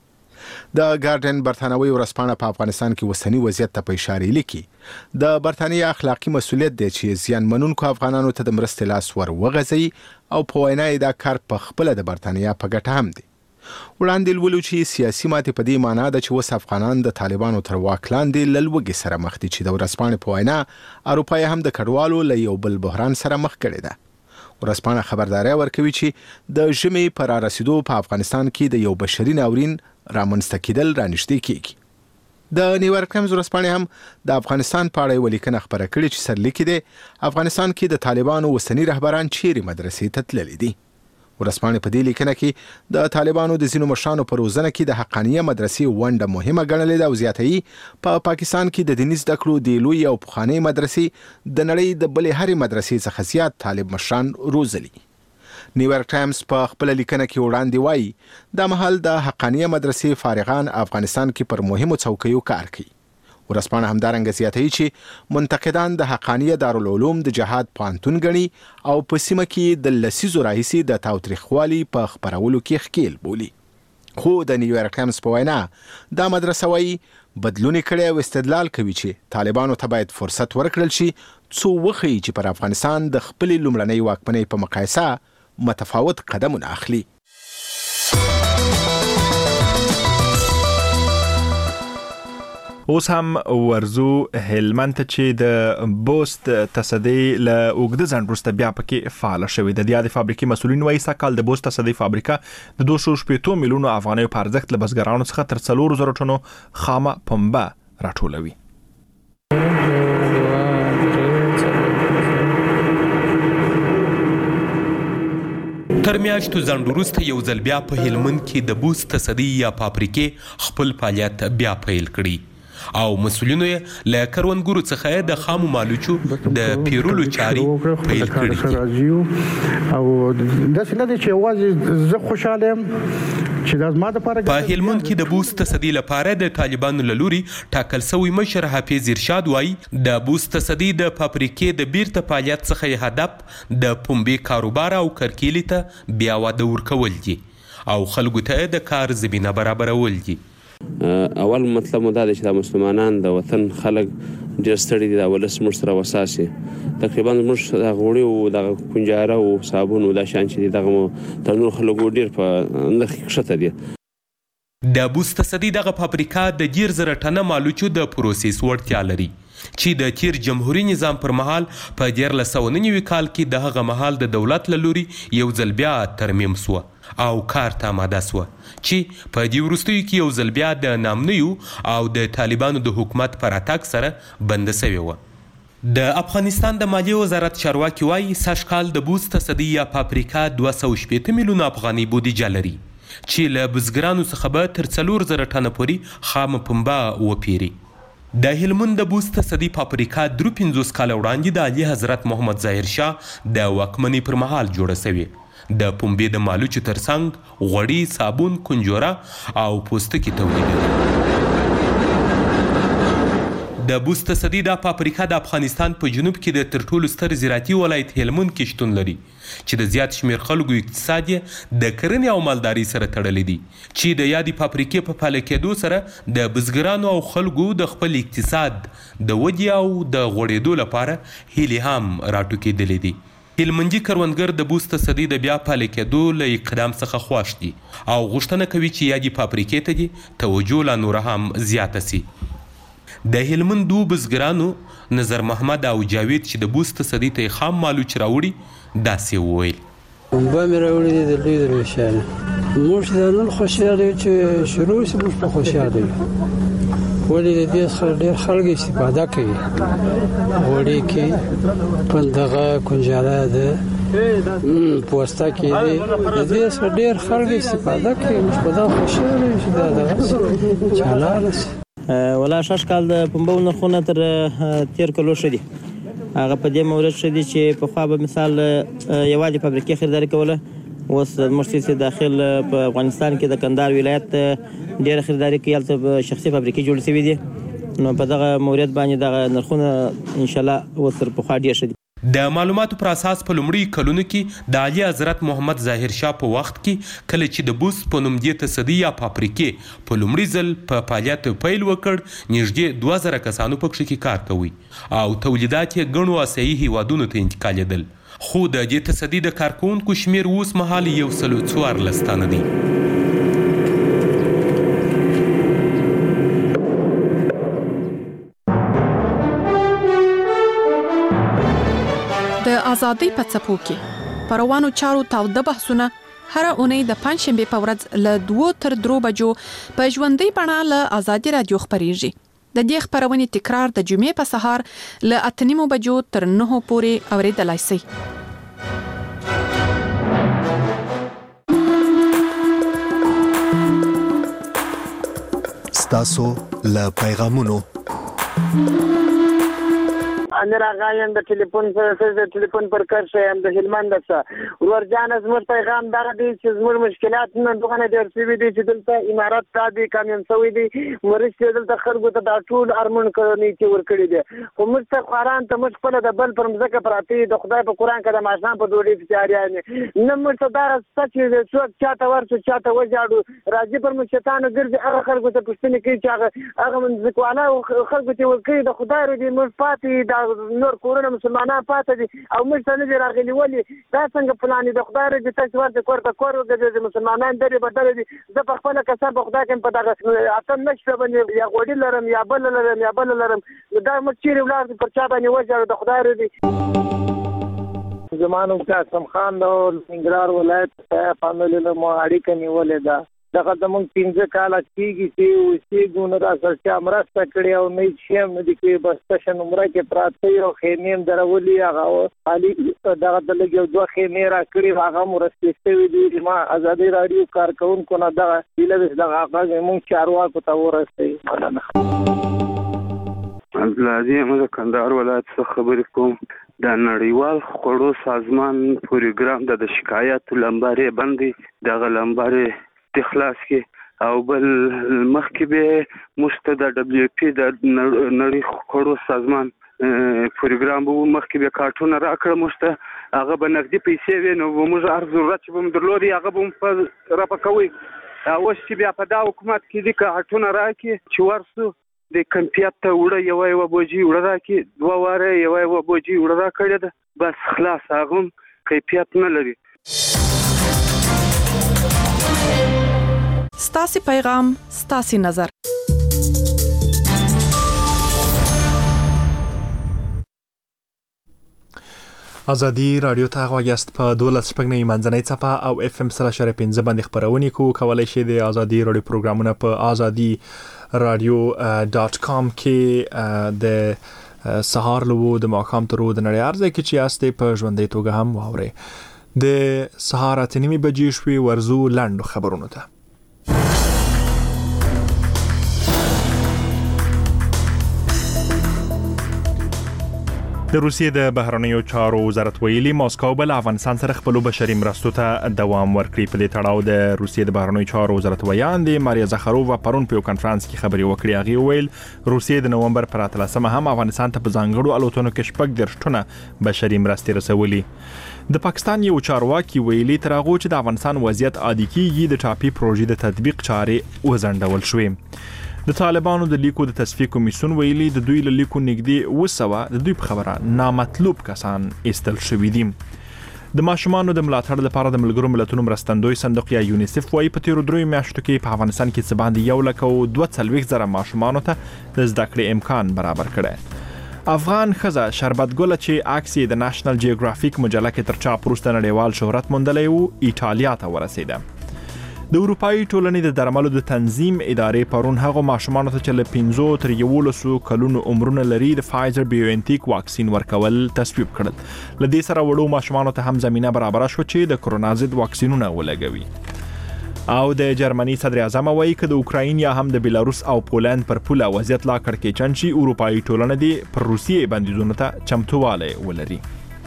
د ګارډن برتانوي ورسپانه په افغانستان کې وسنی وضعیت ته په اشاره لیکي د برتانیې اخلاقی مسؤلیت دی چې زیان منونکو افغانانو ته د مرستې لاس ور وغځي او په وینا دا کار په خپل د برتانیا په ګټه هم دی. وړاندې لولو چې سیاسي ماتې په دې معنی ده چې وس افغانان د طالبانو تر واک لاندې لوګي سره مخ دي چې د ورسپانې په وینا اروپا هم د کډوالو له یو بل بحران سره مخ کړي ده. ورسپانه خبرداري ورکوي چې د ژمي پر رسیدو په افغانستان کې د یو بشري ناورین رامنځته کېدل رانږدې کیږي. د نیویارک ټایمز ورسپانې هم د افغانستان په اړه ولیکنه خبره کړې چې سرلیک دی افغانستان کې د طالبانو وسنی رهبران چیرې مدرسې ته تللي دي. ورسپانې په دې لیکنه کې د طالبانو د ځینو مشرانو په روزنه کې د حقانیه مدرسې ونډه مهمه ګڼلې ده او زیاتوي په پاکستان کې د دیني زده کړو د لوی او پخوانۍ مدرسې د نړۍ د بلې هرې مدرسې څخه زیات طالب مشران روزلي. نیویارک ټایمز په خپل لیکنه کې وړاندې وایي د مهال د حقانیه مدرسې فارغان افغانستان کې پر مهمو څوکیو کار کوي. ورسپانه همدارنګه زیاتوي چې منتقدان د حقانیه دارالعلوم د جهاد پانتون غني او په سیمه کې د لسیزو راهیسي د تاوتریخوالي په خبرولو کې ښکیل بولي. خو د نیویارک ټایمز په وینا دا مدرسه وایي بدلون کړي او استدلال کوي چې طالبانو ته باید فرصت ورکړل شي څو وخی چې پر افغانستان د خپل لومړنۍ واکمنۍ په مقایسه متفاوت قدمونه اخلي. اوس هم ورزو هلمند ته چې د بوست تصدی له اوږده ځنډ وروسته بیا پکې فعال شوې ده. د یادې فابریکې مسؤلین وایي سږکال د بوست تصدی فابریکه د 2.8 میلیونو افغانیو په ارزښت له بزګرانو څخه تر 4,000 ټنو خامه پنبه راټولوي. تر میاشتو ځنډ وروسته یو ځل بیا په هلمند کې د بوست تصدی یا فابریکې خپل فعالیت بیا پیل کړي او مسؤلینو یې له کروندګرو څخه د خامو مالوچو د پیرولو چاري پیل کړي او د سلده چې واځي زه خوشاله يم چې د زما د لپاره په هلمند کې د بوست تصدی لپاره د طالبانو لوري ټاکل شوی مشر حافظ ارشاد وایي د بوست تصدی د فابریکې د بیرته فعالیت څخه هدف د پنبې کاروبار او کرکیلي ته بیا وده ورکول دي او خلکو ته د کار زمينه برابرول دي. اول مطلب مو دا دی چې د مسلمانان د وطن خلک ډېر ستړي دي. د ولس موږ سره وساسي تقریبا موږ د غوړي او د کنجاره او صابون او د شان چې دغه تر نور خلکو ډېر په نرخ کښته دي. د بوست تصدی دغه فابریکه د 10,000 ټنه مالوچو د پروسس وړتیا لري چې د تیر جمهوریت نظام پر مهال په 1999 کال کې د هغه مهال د دولت له لوري یو ځل بیا ترمیم سو او کار ته آماده سو چې په دې وروستیو کې یو ځل بیا د نامنیو او د طالبانو د حکومت پر اتاک سره بند شوی و. د افغانستان د مالیې وزارت چارواکي وایي سږ کال د بوز تصدي یا پاپریکا 260 میلیونه افغاني بودیجه لري چې له بزګرانو څخه به تر 4000 ټنه پورې خام پنبه وپیري. د هلمند د بوز تصدي پاپریکا 53 کال وړاندې د اعلی حضرت محمد ظاهر شاه د واکمنۍ پر مهال جوړه شوې. د پنبې د مالوچو ترڅنګ غوړي، صابون، کنجوره او پوستکي تولیدوي. د بوز تصدي د پاپریکا د افغانستان په جنوب کې د تر ټولو ستر زراعتي ولایت هلمند کې شتون لري چې د زیات شمیر خلکو اقتصاد د کرنې او مالدارۍ سره تړلی دی چې د یادې پاپریکې په پاله کېدو سره د بزګرانو او خلکو د خپل اقتصاد د ودې او د غوړېدو لپاره هیلې هم راټوکېدلې دي. هلمندي کروندګر د بوز تصدي د بیا پاله کېدو له اقدام څخه خوښ دي او غوښتنه کوي چې یادې پاپریکې ته دي توجه لا نوره هم زیاته سي. د هلمند بزګرانو نظر محمد او جاوید چې د بوز تصدي ته خام مالوچ راوړي داسې وویل. پنبه مې راوړي دي د لوی درویشانه. موږ د نن خوشحاله یو چې شروع شي موږ په خوشحاله یو. ولې د دې څخه ډېر خلک استفاده کوي. غوړي کې پندغه کنجاله ده پوسته کې دي د دې څخه ډېر خلک استفاده کوي. موږ په دا خوشحاله یو چې دا دغه چالاله شي. ولا شش کال د پنبو نرخونه تر تیر کلو شدي. هغه په دې مورد شدي چې په خوا به مثال یوازې فابریکې خریداري کوله. اوس مشتري داخل په افغانستان کې د کندهار ولایت ډېر خریداري کوي. هلته شخصي فابریکې جوړې شوي دي نو په دغه مورد باندې دغه نرخونه انشاءالله اوس تر پخوا ډېر شدي. د معلوماتو پر اساس په لومړي کلونو کې د اعلی حضرت محمد ظاهر شاه په وخت کې کله چې د بوز په نوم دې تصدي یا پاپریکې په لومړي ځل په فعالیت پیل وکړ نږدې 2000 کسانو پکې کې کار کوي او تولیدات یې ګڼو آسیایي هیوادونو ته انتقالېدل. خو د دې تصدي د کارکوونکو شمیر اوس مهال 114 تنه دی. د ازادۍ په څپو کې پروانو چارو تاوده بحثونه هر اونۍ د پنځشنبه په ورځ له 2 تر 3 بجو په ژوندۍ بڼه له ازادي رادیو خبريږي. د دې خبرونې تکرار د جمعې په سهار له 8:30 بجو تر 9 پورې اوریدلای شئ. ستاسو له پیغامونو امیر آغایم د ټلیفون پر کار شایم د هلمند څخه ورجان زموږ پیغام دغه دی چې زموږ مشکلات نه دغه ډېر شوي دي چې دلته امارات سادي کامیون شوی دي مرستې دلته خلکو ته د ټول ارمون کړنی چې ورکړي دي خو موږ ته قرآن ته موږ خپل د بل پر مځکه پراته د خدای په قرآن کې د ماشام په ډوډۍ فشاریانې نه موږ ته دا سچ دی څوک چاته ورته چاته وجاړو راځي پر موږ شیطان ګرځي هغه خلکو ته پوښتنه کوي چې هغه من ځکواله خلکو ته ورکړي د خدای دې موږ پاتې د نور کورونه مسلمانان پاتې دي او موږ ته نه دي راغلي ولې دا څنګه پلانې د خدای دې تاسو ورته کور وګرځي مسلمانان درې بدل دي زه په خپل کسب په خدای کې په دغه اتم نشته باندې یا غوډي لرم یا بل لرم دا موږ چیرې ولر پر چا باندې وځو د خدای دې زمانو قاسم خان د ننګرهار ولایت په فامیل له مو اړیکه نیولې ده دغه زمونږ 15 کال کېږي چې اوسې ګونه را سرچا مرسته کړې او نه شیم نه دي کې بس تشن عمره کې پراته یو خیمې درولي هغه علي دغه د لګ یو دوه خیمې را کړې هغه مرسته شوی دي ما ازادي رادیو کارکونکو نه دغه ویلوس دغه هغه مونږ چارواکو ته ورسېږي. عبدالعزیز احمد کندهار ولایت څخه خبرې کوم. د نړیوال خوړو سازمان پروګرام د شکایت لمبارې باندې دغه لمبارې تخلاص کې او بل مخکې به مست د دبليو پی د نړۍ خوړو سازمان پروګرام وو مخکې به کارتونه راکړه مست هغه به نقدي پیسې وینو موږ هر ضرورت چې بم درلودي هغه بم په راپکوي او چې بیا په دا حکومت کې د کارتونه راکې چې ورسو د کمپیوټر ته وړه یو بوجي وړه راکې دوه واره یو بوجي وړه راکړه ده بس خلاص هغه کیفیت نه لري. ستاسي پیغام ستاسي نظر ازادي رادیو ته غواړئ په 12 منځنۍ صفحه او FM 3.15 باندې خبرونه کولای شئ د ازادي رادیو پروګرامونه په azadi.radio.com کې د سهار لوو د ماقام ترو د نړۍ ارزه کې چې یاستې په ژوندۍ توګه هم واوري د سهار 8:30 بجې شوي ورزو لاندو خبرونه ته د روسیې د بهرنیو چارو وزارت ویلي ماسکو بل افغانستان سره خپل بشري مرستو ته دوام ورکړي. په دې تړاو د روسیې د بهرنیو چارو وزارت ویان د ماریا زخارووا پرون په کانفرنس کې خبري وکړي. هغه ویل روسیې د نومبر پر 13 هم افغانستان ته په ځانګړو الوتنو کې شپږ درشتونه بشري مرستې رسولي. د پاکستان یو چارواکي ویلي تر هغه چې د افغانستان وضعیت عادي کیږي د ټاپي پروژې د تطبیق چارې وزندول شوې. د طالبانو د لیکو د تصفیه کمیسیون ویلي د دوی له لیکو نږدې 200 د دوی په خبره نامطلوب کسان ایستل شوي دي. د ماشومانو د ملاتړ لپاره د ملګرو ملتونو مرستندوی صندوق یا یونیسف وايي په تیرو 3 میاشتو کې په افغانستان کې څه باندې 1,42,000 ماشومانو ته د زده کړې امکان برابر کړي. افغان خزه شربت ګل چې عکس د نېشنل جیوګرافیک مجله کې تر چاپ وروسته نړیوال شهرت موندلی و ایټالیا ته ورسېده. د اروپאי ټولنې د درملو د تنظیم ادارې پرون هغه ماشومانو ته چې له 15 تر 11 کلونو عمرونه لري د فایزر بایوانټیک واکسین ورکول تصویب کړل. لدې سره وړو ماشومانو ته هم زمينه برابر شو چې د کرونا ضد واکسینونه ولګوي. او د جرمني صدر اعظم وایي چې د اوکراین یا هم د بیلاروس او پولند پر پوله وضعیت لا کړکېچن شي اروپאי ټولنه دی پر روسیې بندیزونو ته چمتواله ولري.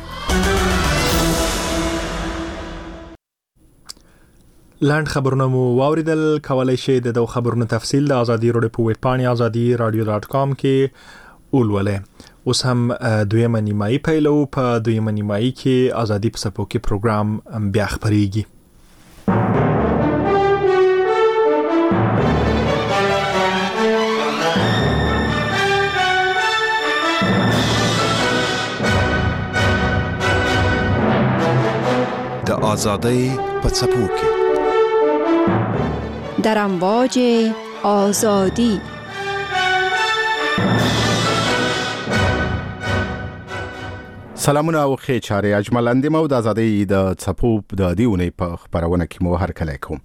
لاند خبرونه مو واوریدل. کولای شئ د دو خبرونو تفصیل د ازادي رادیو په ویب پاڼه azadi.radio.com کې ولولئ. اوس هم دویمه نیمایي پیلو. په دویمه نیمایي کې ازادي په سپو کې پروګرام بیا خبريږي. د ازادۍ په سپو کې در امواج آزادی. سلامونه او ښه چارې اجمل اندیم او د ازادۍ د څپو د دیونې په خبرونه کې مو هرکلی کوم.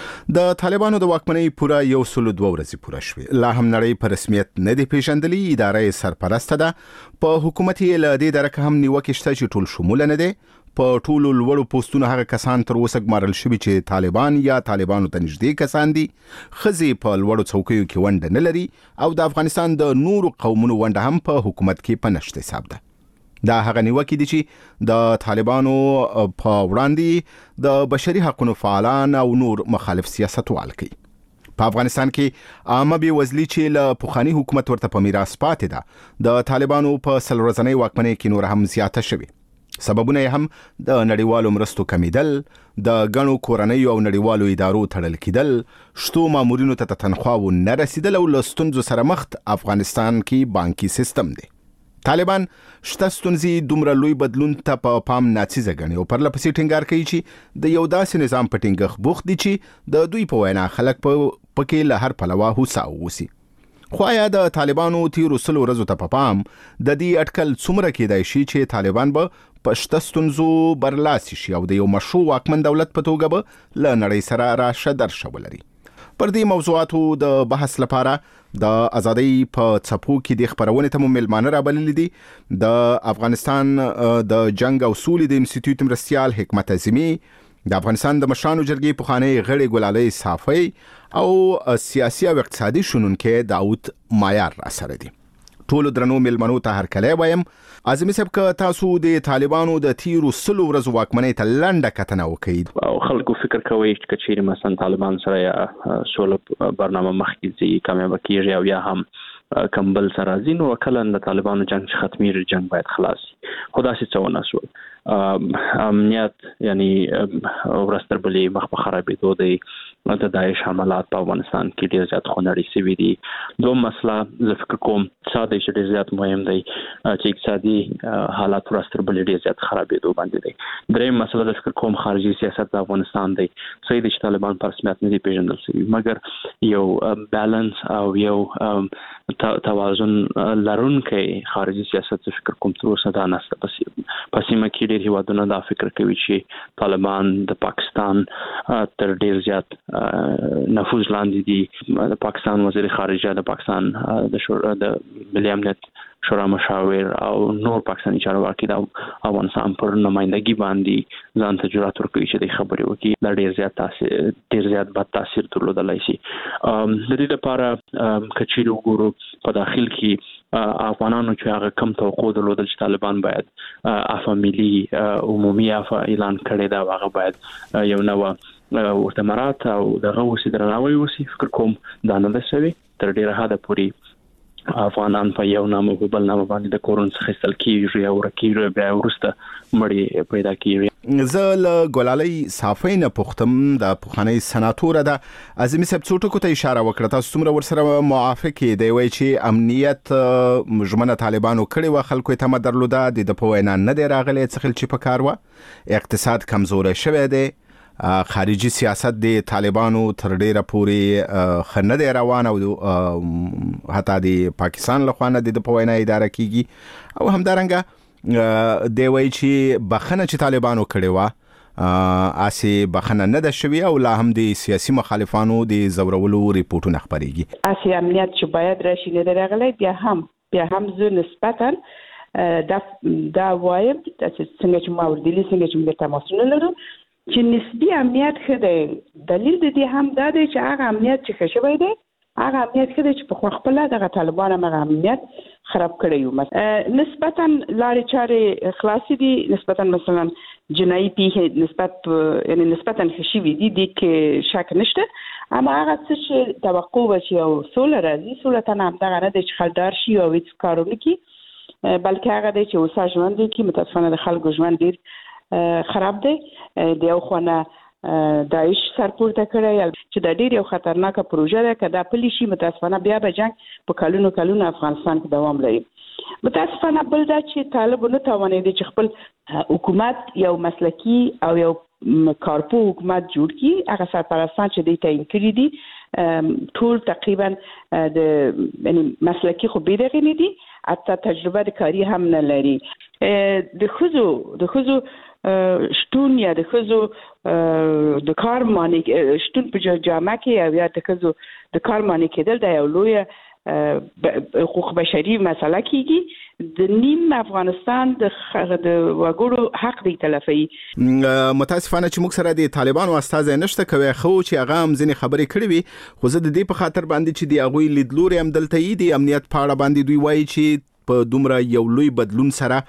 د طالبانو د واکمنۍ پوره 102 ورځې پوره شوې. لا هم نړۍ په رسمیت نه دی پیژندلې. ادارې سرپرسته ده. په حکومت یې له دې درکه هم نیوکه شته چې ټول شمول نه دی. په ټولو لوړو پوسټونو هغه کسان تر اوسه ګمارل شوي چې طالبان یا طالبانو ته نږدې کسان دي. خزي په لوړو څوکیو کې ونډه نه لري او د افغانستان د نورو قومونو ونډه هم په حکومت کې په نشته حساب ده. دا هغه نیوکې دي چې د طالبانو په وړاندې د بشري حقوقو فعالان او نور مخالف سیاستوال کوي. په افغانستان کې عامه بیوزلي چې له پخوانی حکومت ورته په میراث پاتې ده د طالبانو په سلورځنۍ واکمنۍ کې نور هم زیاته شوي. سببونه هم د نړیوالو مرستو کمیدل، د غنو کورنۍ او نړیوالو ادارو تړل کېدل، شتو مامورینو ته تنخواو نه رسیدل او لستونزو سره مخ افغانستان کې بانکي سیستم دی. طالبان شته ستونزې دومره لوی بدلون ته په پام ناڅیزه غني او پر لپسې ټینګار کوي چې د یو داسې نظام په ټینګښ بوخت دي چې د دوی په وینا خلک پکې له هر پلوه هوسا ووسی. خو یا د طالبانو تیرو سلو ورځو ته په پام د دې اټکل څومره کېدای شي چې طالبان به په شته ستونزو برلاسي شي او د یو مشروع واکمن دولت په توګه به له نړۍ سره راشه درشه ولري. پر دې موضوعاتو د بحث لپاره د ازادۍ په څپو کې د خبرونه ته ملمانه رابللي دي. د افغانستان د جنگ او سولې د انسټیټیوټ مرستيال حکمت اعظمي، د افغانستان د مشرانو جرګې پخوانی غړي ګلالۍ صافی او سیاسي او اقتصادي شنونکو داوود مایار را سره دي. ټول درنو ملمنو ته هرکلی وایم. اعظمي صاحب که تاسو د طالبانو د تیرو سلو ورځو واکمنۍ ته لنډه کتنه وکړئ او خلکو فکر کوي چې چیرې مثلا طالبان سره سولې برنامه مخکې ځي کامیاب کیږي او یا هم کمبل سره ځینو کله د طالبانو جنگ ختمي جنگ باید خلاص خدا سي څو نسول امنیت یعنی ورستر بلی مخ په خرابېدو دی د داعش حملات په افغانستان کې ډیر زیات خونړي شوي دي. دوه مسله زه فکر کوم اقتصادي چې ډیر زیات مهم دی چې اقتصادي حالات ورستر بل ډیر زیات خرابېدو باندې دی. دریم مسله زه فکر کوم خارجي سیاست د افغانستان دی. صحیح دی چې طالبان په رسمیت نه دي پیژندل شوي، مګر یو بیلانس او یو توازن لرونکی خارجي سیاست زه فکر کوم تر اوسه دا نشته. په سیمه کې ډیر هیوادونه دا فکر کوي چې طالبان د پاکستان تر ډیر زیات نفوذ لاندې دي. د پاکستان وزیر خارجه، د پاکستان د ملي امنیت شورا مشاور او نور پاکستاني چارواکي د افغانستان پر نمائندګي باندې ځان ته جرأت ورکوي چې د خبرې وکړي. دا ډیر زیات بد تاثیر درلودلی شي. د دې لپاره کچېرې وګورو په داخل کې افغانانو چې هغه کم توقع درلودل چې طالبان باید عفو ملي عمومي عفو اعلان کړي دا هغه باید یو نوع ورتمرات او دغه وسې درناوی وسی. فکر کوم دا نه ده شوی. تر ډیره حده پورې افغانان په یو نامه په بل نامه باندې د کورون څخه استل کیږي او ورکیږي، بیا ورسته مړی پیدا کیږي. زه له ګلالۍ صافۍ نه پوښتم، د پخوانۍ سناتوره ده اعظمي صاحب څو ټکو ته اشاره وکړه. تاسو څومره ورسره موافق یې؟ دی وایي چې امنیت ژمنه طالبانو کړې وه، خلکو یې تمه درلوده، د په وینا نه دی راغلی څه خلچې په کار وه، اقتصاد کمزوری شوی دی، خارجي سیاست د طالبانو تر ډیره پورې خنه دی روان او حتی د پاکستان لخوا نه د په وینا اداره کیږي. او همدارنګه دی وایي چې بخنه چې طالبانو کړې وه اسی بخنه نه ده شوی او لا هم د سیاسي مخالفانو د زورولو ریپورتونه خبرېږي. اسی امنیت چې باید راشي نه راغلی، بیا هم زه نسبتا دا وایم څنګه چې ما وردلی څنګه چې موږ تماسونه لرو چې نسبی امنیت ښه دی. دلیل د دې هم دا دی چې هغه امنیت چې ښه شوی دی هغه امنیت ښه دی چې په خپله دغه طالبان هم هغه امنیت خراب کړی وو. نسبتا لارې چارې خلاصې دي، نسبتا مثلا جنایي پیښې نسبتا ښه شوي دي، دې کې شک نشته. اما هغه څه چې توقع وه چې یو سوله راځي، سوله ته همدغه نه دی چې خلدار شي او هېڅ کار ونه کړي، بلکې هغه دی چې اوسه ژوند وکړي. متاسفانه د خلکو ژوند ډېر خراب دی. د یو خونه داعش سرپورته کړی چې دا ډېر یو خطرناکه پروژه ده. که دا پلی شي متاسفانه بیا به جنګ په کلونو افغانستان کې دوام لري. متاسفانه بل دا چې طالب نه توانېدی چې خپل حکومت یو مسلکی او یو کارپو حکومت جوړ کړي. هغه سرپرستان چې دوی تعیین کړي دي ټول تقریبا د مسلکی خو بې دغې نه دي، حتی تجربه د کاري هم نه لري. د ښځو شتون یا د ښځو د کار مانع شتون په جامعه کې او یا د ښځو د کار مانع کېدل د یو لویه حقوق بشري مسله کېږي. د نیم افغانستان د وګړو حق دی تلفي. متاسفانه چې موږ سره د طالبانو استازی نشته، کوي خو چې هغه هم ځینې خبرې کړې وي، خو زه د دې په خاطر باندې چې د هغوی لیدلوري هم دلته یي د امنیت په اړه باندې دوی وایي چې په دومره یو لوی بدلون سره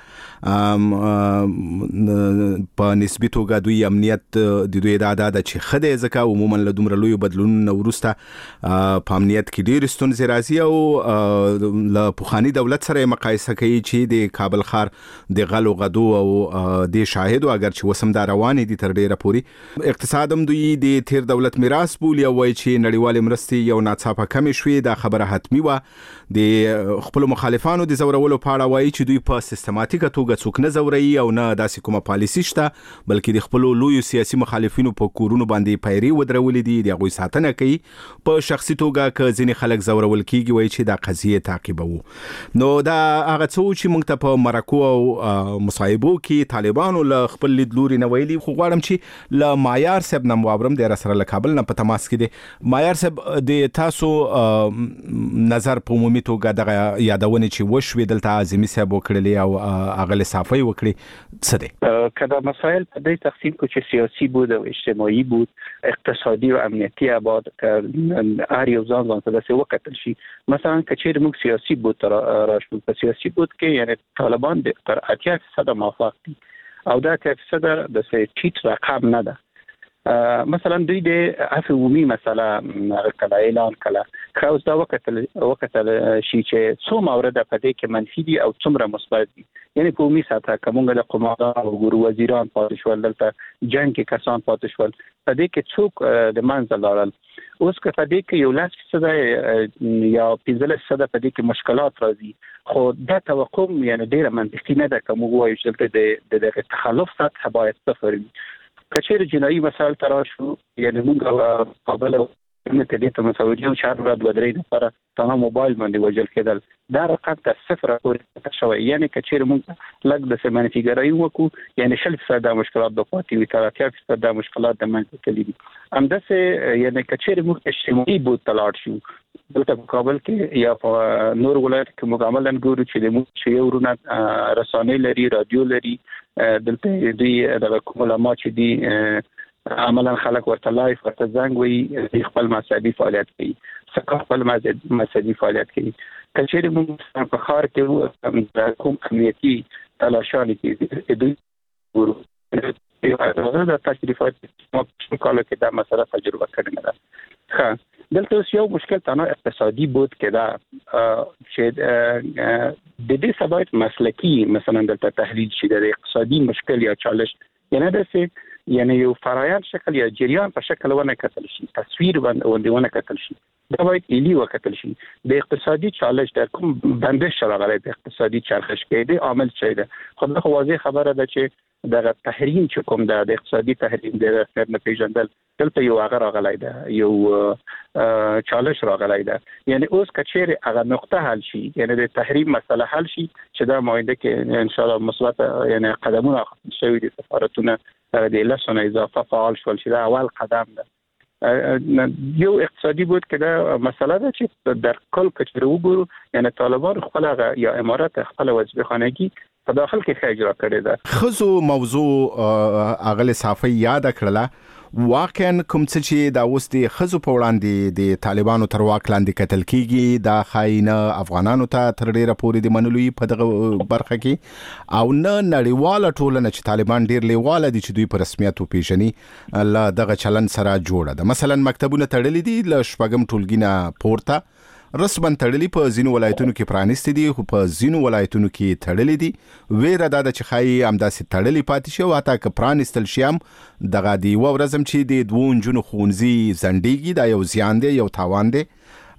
په نسبی توګه دوی امنیت د دوی دا چې خدای ځکه عموما له دومره لوی بدلون وروسته په امنیت کې ډېر ستونزې راځي او له پخواني دولت سره مقایسه کوي چې د کابل ښار د غلو غدو او د شاهدو اگر چې وسم دا روان دي تر ډیره پوري. اقتصاد هم دوی د تیر دولت میراث بولي او وایي چې نړیوال مرستې یو ناڅاپه کمې شوې. دا خبره حتمی و. د خپل مخالفانو د زورولو په اړه وایي چې دوی په سیستماتیکه توګه څوک نه زوروي او نه داسې کومه پالیسي شته، بلکې د خپل لوی سیاسي مخالفینو په کورونو باندې پیری ودرولې دي، د هغوی ساتنه کوي. په شخصي توګه که ځینې خلک زورول کیږي وایي چې دا قضیه تعقیبوو. نو دا هغه څه چې موږ ته په مرکو او مصاحبو کې طالبانو له خپل لیدلوري نه ویلي، خو غواړم چې له معیار صاحب نه واورم، د سره له کابل نه په تماس کې دی. معیار صاحب، د تاسو نظر په عمومي توګه دغه یادونه چې وشوې دلته اعظمي صاحب وکړلې او اغل صافی وکړي څه دي؟ کدا مسائل په دې تقسیم کو چې سیاسي بود او اجتماعي بود، اقتصادي او امنیتي آباد هر یو ځان ته داسې وکتل شي. مثلا کچېر موږ سیاسي بود راشو، په سیاسي بود کې یعنی طالبان د 80% موافق دي او دا 80% د ټیټ رقم نه ده. مثلا دوی د عفو عمومي مسله کله اعلان کله خو دا وکتل شي چې څو مورد په دې کې منفي دي او څومره مثبت دي. یعنی په عمومي سطح کومه د قوماندان او ګورو وزیران پاتې شول، دلته جنگ کې کسان پاتې شول، په دې کې څوک د منځ لاړل. اوس که په دې کې یو 10% یا 15% په دې کې مشکلات راځي، خو دا توقع یعنی ډیره منطقي نه ده کوم وایي چې د تخلف سطح باید صفر وي. کچېر جنایي مسائل تراشو یعنی موږ قابل کې دې ته مسعودي او 4 ورځې بدرې لپاره تمام موبایل باندې وجل کېدل، دا رقم تر صفر پورې شوی. یعنی کچېر موږ لږ د سمنفيګرای وکړو یعنی 40% د مشکلات د پاتې وي، 30% د مشکلات د منځ کې دي. همداسې یعنی کچېر موږ اجتماعي بود تلاړ شو دلته په کابل کې یا په نور ولایت کې موږ عملاً ګورو چې د موږ شی ورونه رسانې لري، رادیو لري، دلته دوی د علماء چې دي عملاً خلک ورته لایف ورته زنګ وي، خپل مذهبي فعالیت کوي، خپل مذهبي فعالیت کوي. کچېر موږ په ښار کې کوم امنیتي تلاشانې کې دوی ورو د تشریفات په کال کې دا مسله تجربه کړې ده. دلته اوس یو مشکل تنها اقتصادي بود کې دا چې د دې سبب مسلکی مثلا دلته تحلیل شي د اقتصادي مشکل یا چالش یعنی داسې یعنی یو فرایند شکل یا جریان په شکل ونه کتل شي، تصویر باندې ونه کتل شي، دا باید ایلی وکتل شي. د اقتصادي چالش در کوم بندش راغلی د اقتصادي چرخش کې د عامل څه ده. خو دا واضح خبره ده چې د تحریم چې کوم د اقتصادي تحریم د خیر نه پیژندل دلته یو هغه راغلی ده، یو چالش راغلی ده. یعنی اوس کچېر هغه نقطه حل شي، یعنی د تحریم مسله حل شي چې دا مایده کې ان شاء الله مثبت یعنی قدمونه شوي دي، سفارتونه د لسونه اضافه فعال شول چې دا اول قدم ده. یو اقتصادي بود کې دا مسله ده چې در کل کچېر وګورو یعنی طالبان خپل یا امارات خپل وظیفه خانگی په داخل کې اجرا کړې ده. خزو موضوع اغل صافي یاد کړله واقعا کوم څه چې دا اوس د خزو په وړاندې د طالبانو تر واک لاندې قتل کیږي دا خاينه افغانانو ته تر ډیره پورې د منلوي په دغه برخه کې او نه نړیواله ټولنه چې طالبان ډیر لیواله دي چې دوی په رسمیت وپیژني الله دغه چلن سره جوړه ده. مثلا مکتبونه تړلې دي ل شپږم ټولګینه پورته رسمن تړلې په ځینو ولایتونو کې پرانیستي دي، خو په ځینو ولایتونو کې تړلې دي. ویره دا چې خای همداسې تړلې پاتې شي او حتی که پرانیستل شي هم دغه دی ورځم چې د دوه نجونو ښوونځي زندګي دا یو زیان دی، یو تاوان دی.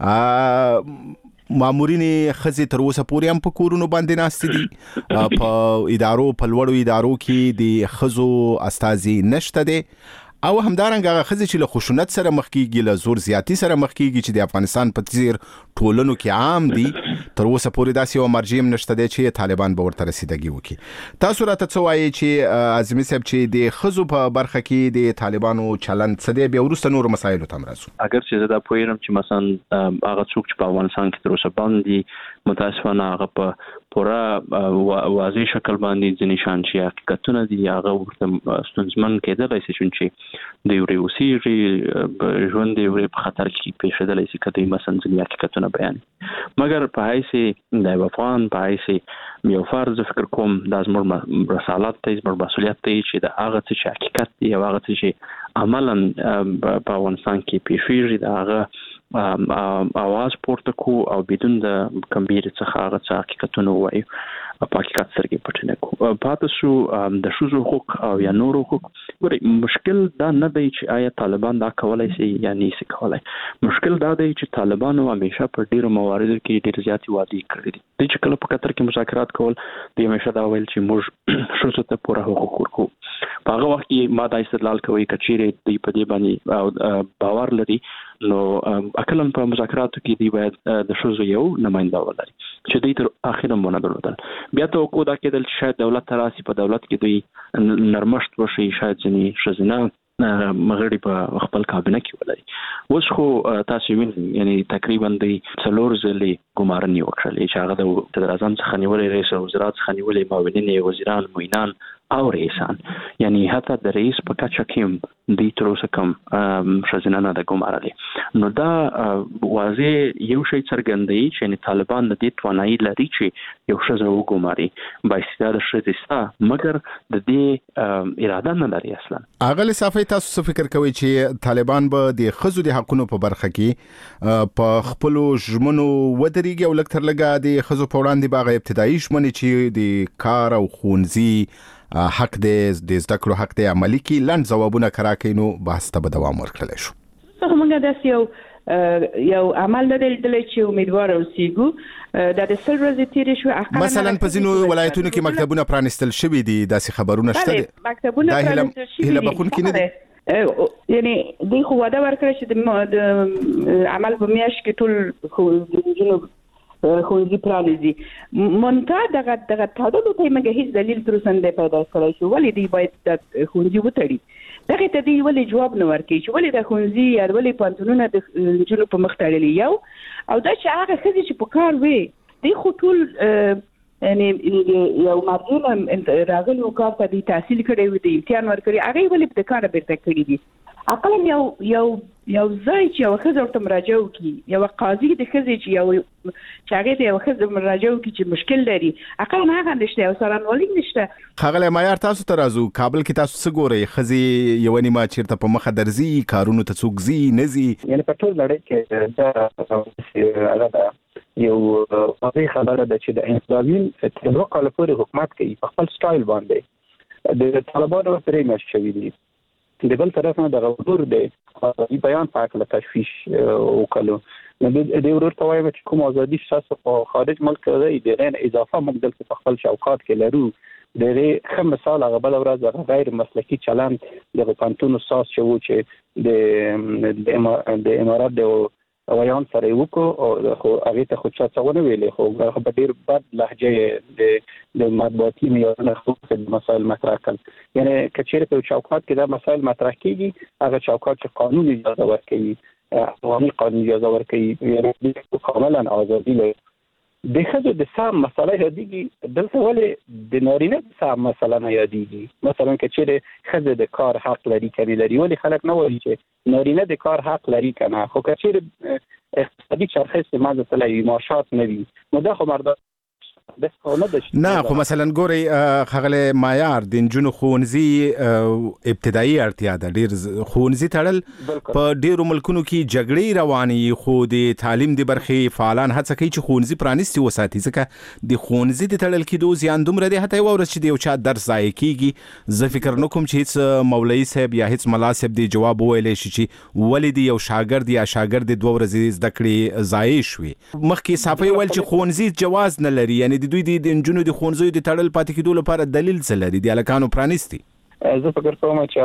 مامورین خزي تر اوسه پورې هم په کورونو باندې ناست دي، په ادارو په لوړو ادارو کې د خزو استازي نشته دي او همدارنګه هغه خزي چې له خشونت سره مخ کیږي، له زور زیاتی سره مخ کیږي چې د افغانستان په څیر ټولنو کې عام دي، تر اوسه پورې داسې یو مرجع نشته دی چې طالبان به ورته رسیدګي وکړي. تاسو راته څه وایي چې اعظمي صاحب چې د خزو په برخه کې د طالبانو چلند څه دی، بیا وروسته نور مسایل ته راځو. اگر چې دا پوهیږم چې مثلا هغه څوک چې په افغانستان کې تر اوسه باندې متاسفانه هغه په پورا واضح شکل باندې ځینې شان چې حقیقتونه دي هغه ورته ستونزمن کېدلی شي چې د یو اوسېږي ژوند د یو په خطر کې پیښېدلی شي که دوی مثلا ځینې حقیقتونه بیان. مګر په حیث د افغان په حیث یو فرض فکر کوم دا زموږ رسالت دی، زموږ مسؤلیت دی چې د هغه څه چې حقیقت دی او هغه څه چې عملا په افغانستان کې پیښېږي د هغه आवाज پورته کو او بدون د کمبیر څخه هغه څه حقیقتونه وایي په حقیقت سره کې پټ نه کو. پاتې شو د ښځو حقوق او یا نور حقوق. ګورئ مشکل دا نه دی چې آیا طالبان دا کولای شي یا نشي کولای، مشکل دا دی چې طالبانو همیشه په ډیرو مواردو کې ډیر زیاتې وعدې کړې دي. د چې کله په قطر کې مذاکرات کول دوی همیشه دا ویل چې موږ ښځو ته پوره حقوق ورکوو. په هغه وخت کې ما دا استدلال کوي که چیرې دوی په دې باندې باور لري نو اکلن په مذاکراتو کې دی باید د ښځو یو نماینده ولري چې دوی تر اخره مونږ درلودل. بیا توقع دا کېدل چې شاید دولت راسي، په دولت کې دوی نرمښت وشي، شاید ځینې ښځینه مغړي په خپل کابینه کې ولري. اوس خو تاسو وینئ یعنی تقریبا د 4 ځلې ګمارنې وکړلې چې هغه د صدر اعظم څخه نیولې، رئیس الوزرا څخه نیولې، معاونین وزیران، معینان او رئیسان، یعنی حتی د رئیس په کچه کې د تر اوسه کوم شزنه نه د ګمارلې. نو دا واضح یو شی څرګندوي چې طالبان د دې توانایي لري چې یو شزه وګماري، بااستعداده شزه مګر د دې اراده نه لري اصلا. اغل صافي تاسو څه فکر کوئ چې طالبان به د خزو د حقونو په برخه کې په خپل ژمنو ودرېږي او لکتر لګا د خزو په وړاندې باغ ابتدایي ژمنې چې د کار او خونځي حق د زده کړو حق د عملی کې لاند ځوابونه کراکینو بحث ته به دوام ورکړل شو. موږ داسې یو عمل نه لیدلی چې امیدوار اوسېږو د 10 ورځې تیرې شو. مثلا په ځینو ولایتونو کې مکتبونه پرانیستل شوي دي، داسې خبرونه شته دي. مکتبونه پرانیستل شوي هله بخون کې نه دي، یعنی دوی خو وعده ورکړه چې د عمل په میاشت کې ټول جنوب خونځي پرانیزي. مونږ دغه تعداد ته موږ هیڅ دلیل تر اوسه نه پیدا کړی چې ولې دی باید د خونځي وتړي. دغه ته دی ولې جواب نه ورکړي چې ولې د خونځي یا ولې پانتونونه د جنوب په مخ تړلي یو او دا چې هغه ښځې چې په کار وي دی خو ټول یعنی یو مارجن راغلو کار ته دی تحصیل کړی وي، د امتحان ورکړي، هغه ولې د کار بیرته کړی دي. اقل یو ځای چې یو ښځه ورته مراجعه وکړي، یو قاضي د ښځې چې هغه د یو ښځه مراجعه وکړي چې مشکل لري، اقل هغه نشته او څارنوالي نشته. خغله معیار تاسو ته راځو کابل کې تاسو څه ګورئ؟ ښځې یو نیمه چیرته په مخه درځي، کارونو ته څوک ځي نه ځي؟ یعنی په ټول نړۍ کې دا یو واضح خبره ده چې د انقلابین تر 2 کال پورې حکومت کوي په خپل سټایل باندې. د طالبانو سره مش شوی دي، د بل طرف نه د غوړ د بیان په اړه تشویش وکړو. نو د ورور ته وایم چې کوم ازادي شاسو په خارج ملک کې د غیر اضافه مقدل په خپل شوکات کې لرو. د خم مثال هغه بل ورځ غیر مسلکی چلند د پانتون ساس چې د امارات د ویان سره وکړو او هغه ته خو څه ونه ویلې، خو هغه په ډیر بد لهجه د مطبوعاتي معیارونو خپل مسائل مطرح کړل. یعنی کچېره په چوکاټ کې دا مسائل مطرح کیږي، هغه چوکاټ چې قانون اجازه ورکوي، عوامي قانون اجازه ورکوي، یعنی کاملا ازادي لري. د ښځو د سام مسله یادېږي، دلته ولې د نارینه د سام مسله نه یادېږي؟ مثلا کچېره ښځه د کار حق لري کني لري، ولې خلک نه وایي چې نارینه د کار حق لري کنه؟ خو کچېره اقتصادي چرخه استعمال تلای معاشات نه وي، نو دا خو مردا نه. خو مثلا ګوري خغله معیار د جنو خونځي ابتدایي اړتیا ده، ډیر خونځي تړل په ډیرو ملکونو کې جګړې رواني، خو د تعلیم د برخې فعالان هڅه کوي چې خونځي پرانیستي وساتي، ځکه د خونځي د تړل کېدو زیان دومره دی حتی ورځ چې د یو چا درس ضایع کیږي. زه فکر نکوم چې هیڅ مولوي صاحب یا هیڅ ملا صاحب دی جواب ویلی شي چې ولې دی یو شاګرد یا شاګرد 2 ورځې زده کړې ضایع شوي. مخکې صافي ول چې خونځي جواز نه لري، یعنی د دوی د انجونو د خونځو د تړل پاتې کېدو لپاره دلیل څه لري؟ د الکانو پرانیستي. زه فکر کوم چې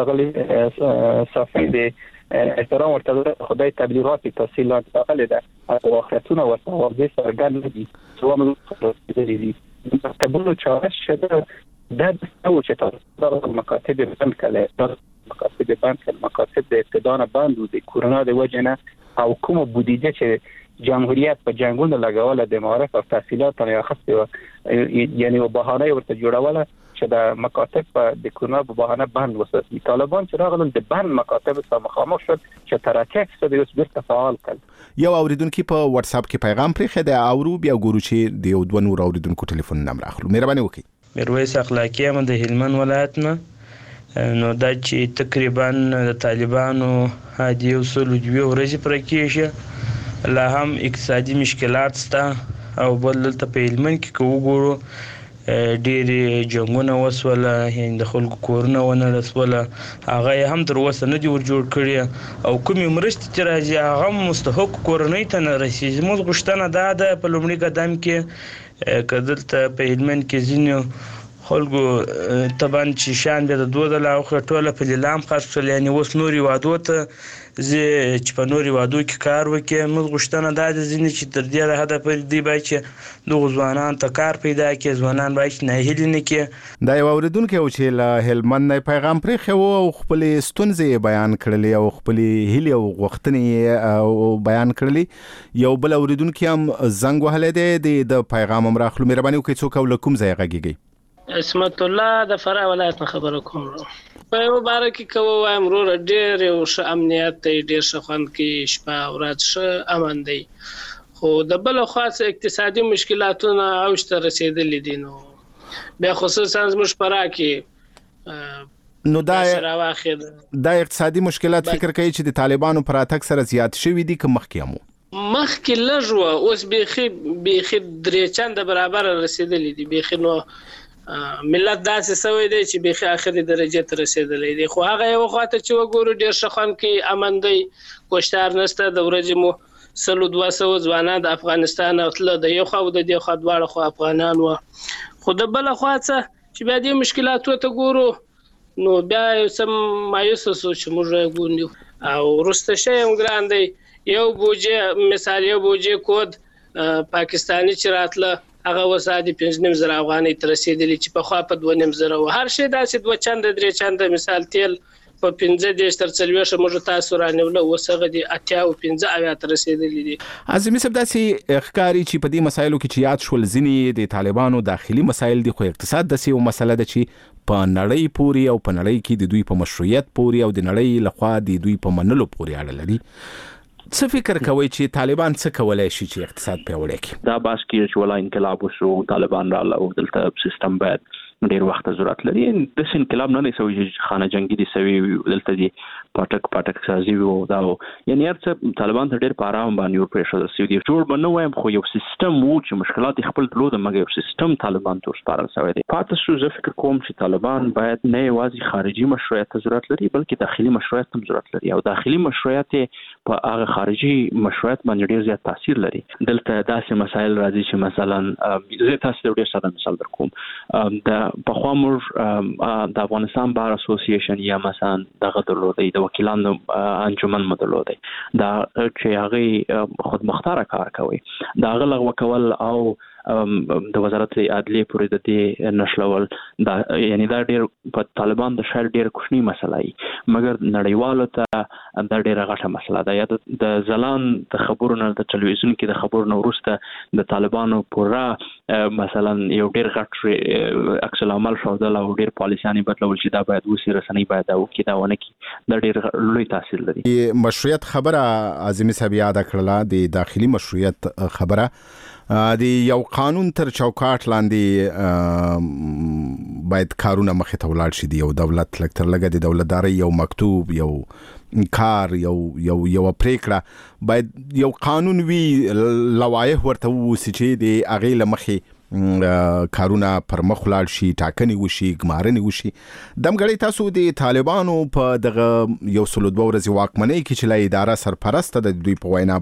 هغه صافي د احترام ورته خدای تبلیغات تحصیلات هغه ده او اخرتونه ورته واضح څرګند دي چې موږ دي تبلو چارش شده د او چې تاسو مکاتب بند کړي، مکاتب بند کړي، مکاتب د ابتدان بند د کورونا د وجنه او کوم بودیجه چې جمهوریت په جنگونو لګاوله د معارف او تحصیلات نه اخیسته، یعنی په بهانه ورته جوړوله چې د مکاتب په د کورونا په بهانه بند وساتي. طالبان چې راغلل د بند مکاتب سره مخامخ شول چې ترکه څه د اوس بیرته فعال کړ. یو اوریدونکو په واتس اپ کې پیغام پرې خده اورو بیا ګورو چې د یو دوه نور اوریدونکو ټلیفون نمبر اخلو. مهرباني وکړئ. میرویس اخلاقی هم د هلمند ولایت نه. نو دا چې تقریبا د طالبانو هدي اصول دوی ورځې پر کېشه لا هم اقتصادي مشکلات ستا او بل دلته په هلمند کې که وګورو ډېرې جنګونه وسوله، یعنې د خلکو کورونه ونه رسوله، هغه هم تر اوسه نه دي ور جوړ کړي او کومې مرستې چې راځي هغه هم مستحقو کورنۍ ته نه رسېږي. زموږ غوښتنه دا ده په لومړي قدم کې که دلته په هلمند کې ځینې خلکو طبعا چې شان بیا د 2 او ټوله په لیلام خرڅ شول، یعنې اوس نورې وادو ته چې په نورې وادو کې کار وکړي. موږ غوښتنه دا ده ځینې چې تر دې حده پورې دوی باید چې دغو ځوانانو ته کار پیدا کړي، ځوانان باید چې ناهیلي نه کړي. دا یو اورېدونکی و چې له هلمند نه پیغام پرېښی و او خپلې ستونزې بیان کړلې او خپلې هیلې او غوښتنې بیان کړلې. یو بل اورېدونکی هم زنګ وهلی دی، د پیغام هم راخلو. مهرباني وکړئ څوک او له کوم ځایه غږیږئ؟ اسمت الله د فراه ولایت نه خبره کوم. په یو باره کې کوم وایم ورور ډېر یو ښه امنیت دی، ډېر ښه خوند کې شپه او ورځ ښه امن دی، خو د بل خوا اقتصادي مشکلاتونه اوج ته رسیدلي دي. نو بیا خصوصا زموږ فراه کې نو دا اقتصادي مشکلات فکر کوي چې د طالبانو پر اتک سره زیات شوي دي که مخکې مخکې لږ وه، اوس بیخي درې چنده برابر رسیدلي دي. بیخي نو ملت داسې سوی دی چې بیخي آخري درجې ته رسیدلی دی. خو هغه یو خواته چې وګورو ډېر ښه خوند کوي، امن دی، کوشتار نشته. د ورځې مو 100-200 ځوانان د افغانستان او تله د یو خوا او د دې خوا دواړه خوا افغانان وه. خو د بله خوا څه چې بیا دې مشکلاتو ته ګورو نو بیا یو څه مایوسه سو چې موږ ګوندو او وروسته شی هم ګران دی. یو بوجې مثال یو بوجې کود پاکستاني چې راتله هغه وسادي 5,000 افغانۍ تر رسیدلی چې په خوا په 2,000 و. هر شی داسې 2 چنده 3 چنده، مثال تیل په 15 تر 40 موږ تاسو رانیوله وسغه دي 85 تر رسیدلی دي. اعظمي صاحب داسې ښکاری چې په دې مسایلو کې چې یاد شول ځینې د طالبانو داخلي مسایل دي، خو اقتصاد داسې یو مسله ده چې په نړۍ پوري او په نړۍ کې د دوی په مشروعیت پوري او د نړۍ لخوا د دوی په منلو پوري اړه لري. څه فکر کوي چې طالبان څه کولای شي چې اقتصاد پیاوړی کړي؟ دا باس کې چې ولا انقلاب وشو، طالبان رااله او دلته سیستم باید ډیر وخت ضرورت لري. د انقلاب نه سوي چې خانه جنگي دي سوي دلته دي پټک سازي وو دا یعنی هرڅه طالبان ته ډیر پارام باندې ور پېښه سوي دي. جوړ بنو وایم خو یو سیستم وو چې مشکلات خپل تلو د مګر یو سیستم طالبان ته سپارل سوي دي. پاتې شو زه فکر کوم چې طالبان باید نه یوازې خارجي مشروعیت ته ضرورت لري بلکې داخلي مشروعیت هم ضرورت لري، او داخلي مشروعیت په هغه خارجي مشروعیت باندې ډیر زیات تاثیر لري. دلته داسې مسایل راځي چې مثلا زه تاسو ته ډیر ساده مثال درکوم. د په خوا موږ د افغانستان بار اسوسییشن یا مثلا دغه درلودي د وکیلانو انجمن مدلودي دا چې هغه خود مختار کار کوي، دا غلغ وکول او د وزارت عدلیه پورې د دې نشلول دا یعنی دا ډیر په طالبان د شهر ډیر کوچنی مسله ای، مګر نړیوالو ته دا ډیره غټه مسله ده. یا د زلان د خبرونو د ټلویزیون کې د خبرونو وروسته د طالبانو پورا مثلا یو ډیر غټ عکس العمل شودل او ډیر پالیسیانه بدلول چې دا باید وسی رسنۍ باید او کې دا ونه کې دا ډیر لوی تاثیر لري. مشروعیت خبره اعظمي صاحب یاد کړله، د داخلي مشروعیت خبره د یو قانون تر چوکاټ لاندې باید کارونه مخې ته ولاړ شي. یو دولت لکتر لګه د دولتداري یو مکتوب یو کار یو پریکړه باید یو قانون وی لوایح ورته ووسی چې د اغه لمخې کارونه پر مخ ولاړ شي، ټاکنې وشي، ګمارنې وشي. دمګړی تاسو د طالبانو په دغه 102 ورځې واکمنۍ کې چې لا اداره سرپرسته د دوی په وینا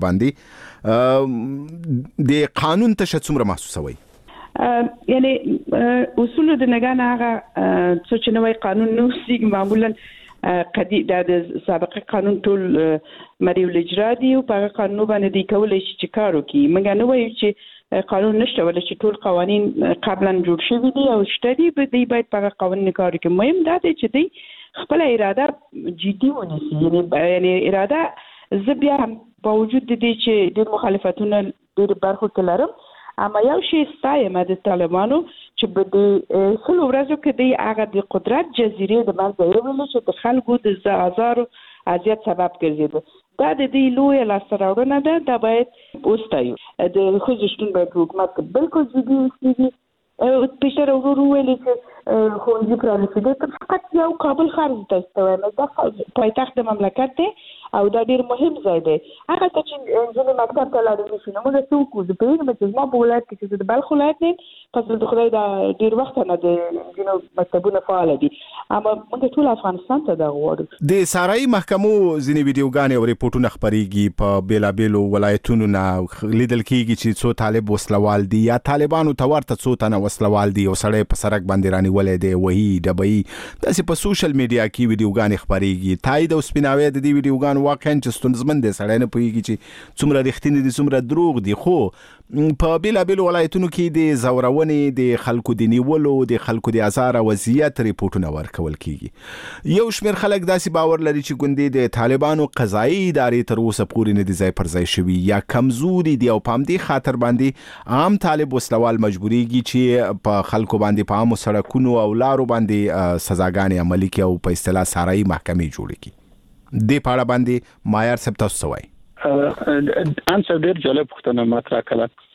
باندې د قانون ته څومره محسوسوي؟ یعنی اصول د نگاه هغه څه چې نوې قانون نو سیګ معمولا قدی د سابقه قانون ټول مریو الاجرا دی او په قانون باندې دی کولای شي چې کار وکړي. مګر نو وایي چې قانون نشته ولې چې ټول قوانين قبلا جوړ شوي دي او شته دي باید په قوانين کار وکړي. مهم دا دی چې دی خپل اراده جدي ونیسي، یعنی اراده زه بیا هم با وجود دي چې د مخالفتونو ډېر برخو کې لرم، اما یو شی ستایم د طالبانو چې په دې څلو ورځو کې د هغه د قدرت جزیره د منځ وړلو چې د خلکو د زازارو اذیت سبب ګرځیدل. دا د دې لوی لاسراوړنه ده، دا باید اوستایو د خوځښتون باید حکومت بالکل جدي وي. پیشتر ورو ویلي چې خوندي پرانیسته ته فقط یو کابل خارج تستوي نه دا پایتخت د مملکت دی او دا ډیر مهم ځای دی. هغه ته چې ځینې مکتب ته لاړ شي نو موږ څه وکړو؟ د پیغام چې ما په ولایت کې چې د بلخ ولایت نه پس د خدای دا ډیر وخت نه د جنو مکتبونه فعال دي، اما موږ ټول افغانستان ته دا غواړو. د سارای محکمو ځینې ویډیوګانې او ریپورتونه خبريږي په بیلابېلو ولایتونو نه لیدل کېږي چې څو طالب وسلوال دي یا طالبانو ته ورته څو تنه وسلوال دي او سړی په سړک باندې رانیولې دی وਹੀ ډبې داسې په سوشل میډیا کې ویډیوګانې خبريږي. تایید او سپیناوي د دې ویډیوګانو نو واقعا چې ستونزمن دي سړی نه پوهیږي چې څومره رښتینی دي څومره دروغ دي خو په بیلابیلو ولایتونو کې د زورونې د خلکو د نیولو د خلکو د ازار وضعیت ریپورتونه ورکول کیږي یو شمېر خلک داسې باور لري چې ګوندې د طالبانو قضایي ادارې تر اوسه پورې نه دي ځای پر ځای شوي یا کمزوري دي او په همدې خاطر باندې عام طالب وسلوال مجبوریږي چې په خلکو باندې په عامو سړکونو او لارو باندې سزاګانې عملي کړي او په اصطلاح سارایي محکمې جوړې کړي دې په اړه باندې مایار صاحب تاسو څه وایي انسر ډېر جالب پوښتنه مطرح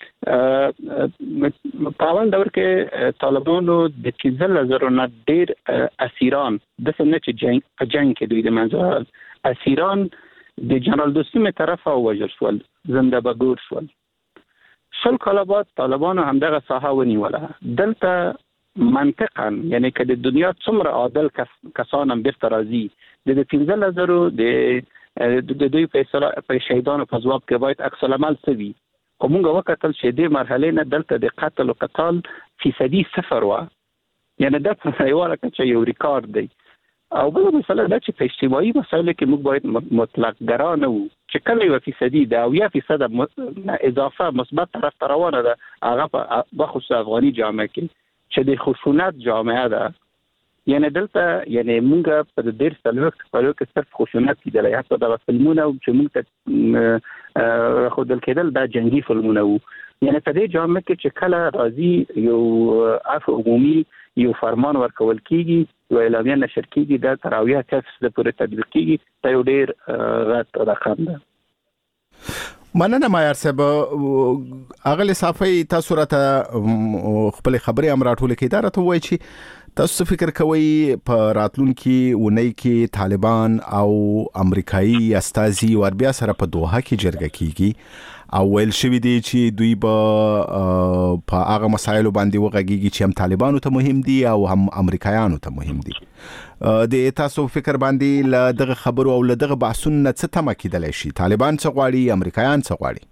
کړه په اول دور کې طالبانو د 13000 نه ډېر اسیران د څنګه چې جنگ کې دوی د منځ اسیران د جنرال دوستي می طرفه وژل شول زنده بګور شول شل کاله بعد طالبانو همدغه ساحه ونیوله دلته منطقاً یعنی که د دنیا څومره عادل کسان هم بیرته راځي د 13000 د دوی په شهیدانو په ځواب کې باید عکس العمل سوي خو موږ وکتل چې د مرحله نه دلته د قتل او قتال فیصدي صفر و یعنی د یوه چې یو ریکارډ دی او بل مسله دا چې په اجتماعي مسایلو کې موږ باید مطلق ګرانه وو چې کله یو فیصدي دا او یا فیصد اضافه مثبت طرف ته روانه ده هغه په بخصوص افغاني جامعه کې چې د خشونت جامعه ده یعنی دلته یعنی موږ په ډېر څلوېښت کالو کې صرف خشونت لیدلی حتی دغه فلمونه چې موږ ته راښودل کېدل دا جنګي فلمونه وو یعنی په دې جامعه کې چې کله راځي یو عفو عمومي یو فرمان ورکول کېږي یو اعلامیه نشر کېږي دا تر 80% پورې تطبیق کېږي دا یو ډېر غټ رقم ده مننه مایار صاحب اغلی صافي تاسو راته خپل خبرې هم راټولې کړئ دا راته وایي چې تاسو فکر کوئ په راتلونکي ونۍ کې طالبان او امریکایي استازي وربیا سره په دوحه کې جرګه کیږي او ویل شوی دی چې دوی په هغه مسایلو باندې وغږیږي چې هم طالبانو ته مهم دي او هم امریکایانو ته مهم دي د تاسو فکر باندې له دغه خبرو او له دغه بحثونو څه تمه کېدلی شي طالبان څه غواړي امریکایان څه غواړي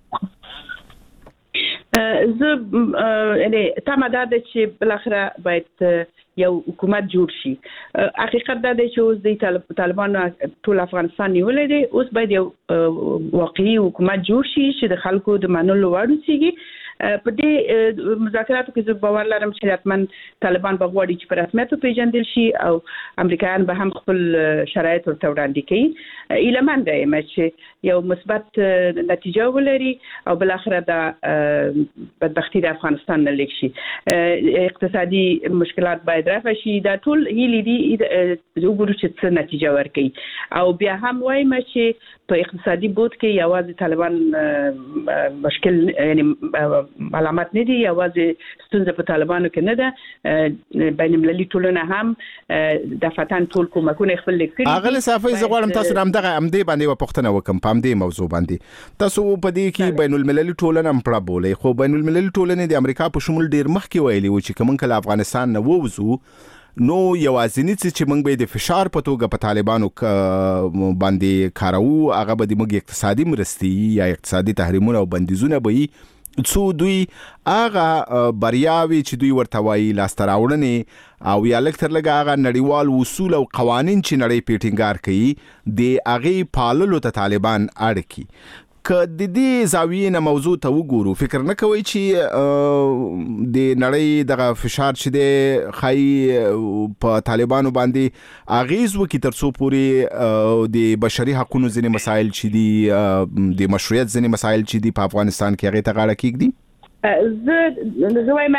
یعنی تمه دا ده چې بالاخره باید یو حکومت جوړ شي حقیقت دا دی چې اوس د طالبانو ټول افغانستان نیولې دي اوس باید یو واقعي حکومت جوړ شي چې د خلکو د منلو وړ وي په دې مذاکراتو کې زه باور لرم چې حتماً طالبان به غواړي چې په رسمیت وپېژندل شي او امریکایان به هم خپل شرایط ورته وړاندې کوي ایله من ده چې یو مثبت نتیجه ولري او بالاخره د بدبختی د افغانستان نه لیک شي اقتصادي مشکلات باید رفع شي دا ټول هیلې دي وګورو چې څه نتیجه ورکوي او بیا هم وایم چې په اقتصادي بود کې یوازې طالبان مشکل یعنی علامات نه دي یوازې ستونزه په طالبانو کې نه ده بین المللي ټولنه هم د فتن ټول کومکونه خپل لیکلي اغل صافي زه غواړم تاسو هم دغه امدې باندې وپښتنه وکم په امدې موضوع باندې تاسو په دې کې بین المللي ټولنه هم پړه بولې خو بین المللي ټولنه د امریکا په شمول ډیر مخکې ویلي و چې کوم کله افغانستان نه ووزو نو یوازینی چې موږ به د فشار په توګه په طالبانو باندې کارو هغه به د موږ اقتصادي مرستې یا اقتصادي تحریمونه او بندیزونه به څو دوی هغه بریاوي چې دوی ورته وایي لاسته راوړنې او یا لږ تر لږه هغه نړیوال اصول او قوانین چې نړۍ پیټینګار کوي د هغې پاللو ته طالبان اړ کړي که د دې زاویې نه موضوع ته وګورو فکر نه کوئ چې د نړۍ دغه فشار چې دی ښایي په طالبانو باندې اغیز وکړي تر څو پورې د بشري حقونو ځینې مسایل چې دي د مشروعیت ځینې مسایل چې دي په افغانستان کې هغې ته غاړه کېږدي زه وایم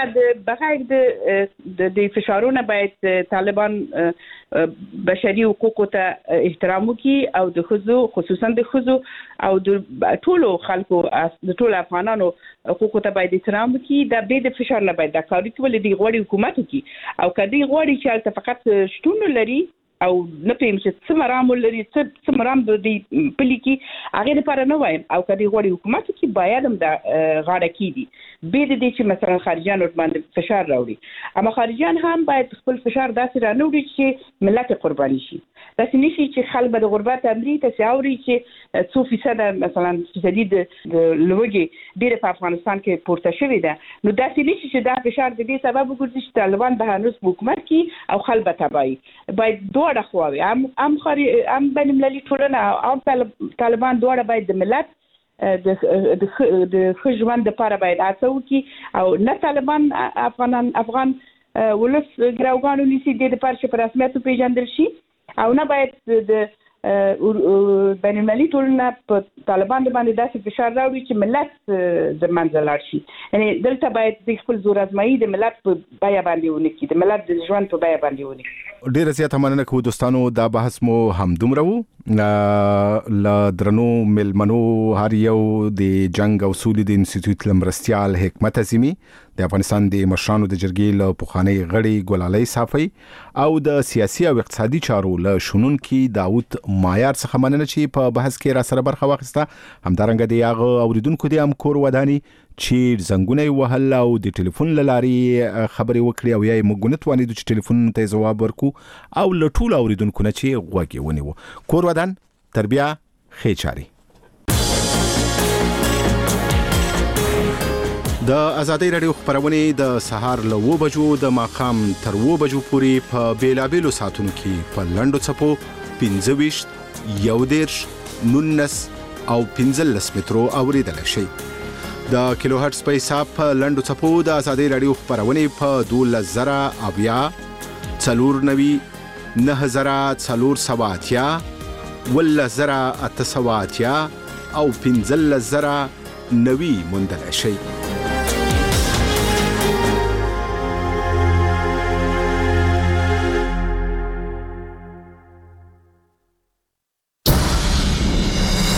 د فشارونه باید طالبان بشري حقوقو ته احترام وکړي او د ښځو خصوصا د ښځو او د ټولو خلکو د ټولو افغانانو حقوقو ته باید احترام وکړي دا به د فشار نه باید دا کار وکړي ولې دوی غواړي حکومت وکړي او که دوی غواړي چې هلته فقط شتون لري او نه پېم چې څه مرام لري څه مرام د دې پلي کې هغې لپاره نه وایم او که دوی غواړي حکومت وکړي باید هم دا غاړه کېږدي بې د دې چې مثلا خارجیان ورباندې فشار راوړي اما خارجیان هم باید خپل فشار داسې رانوړي چې ملت قرباني شي داسې نه شي چې خلک به د غربت امري تاسې اوري چې څو فیصده مثلا فیصدي د لوږې ډېره په افغانستان کې پورته شوې ده نو داسې نه شي چې دا فشار د دې سبب وګرځي چې طالبان به هنوز حکومت کړي او خلک به تباهي باید دواړه خواوې هم بین المللي ټولنه او طالبان دواړه باید د ملت د ښه ژوند لپاره باید هڅه وکړي او نه طالبان افغان ولس ګراوګانو نیسي د لپاره چې په رسمیت وپېژندل شي او نه باید د بین المللي ټولنه په طالبان باندې داسې فشار راوړي چې ملت د منځ لاړ شي. یعنی دلته باید د خپل زور ازمایي د ملت په بیه باندې ونه کړي، د ملت د ژوند په بیه باندې ونه کړي. ډیره زیاته مننه کوو دوستانو، دا بحث مو همدومره وو. ل درنو ملمنو هر یو د جنگ او سولې د انسټیټیوټ لمرستيال حکمت عظیمی، د افغانستان د مشرانو د جرګې له پخوانی غړي ګلالۍ صافی او د سیاسي او اقتصادي چارو له شنونکي داوود مایار څخه مننه چې په بحث کې را سره برخه واخیسته. همدارنګه د یاغه اوریدونکو د امکور ودانی چې زنګونه وهل او د ټلیفون لاري خبري وکړي او یې مګونت وانه د ټلیفون ته جواب ورکو او لټول اوریدونکو نه چې غوږی ونیو. کور ودان تربیه خېچاري. د ازادۍ رادیو خبرونه د سهار له 9 بجو د ماخام تر 9 بجو پورې په بیلابېلو ساعتونو کې په لندو چپو 25 11 19 او 15 مترو اوریدل شي. د کیلو هرتز په حساب په لندو چپو د ازادۍ رادیو خبرونه په 12000 اویا 490 9470 10800 او 15090 موندل شي.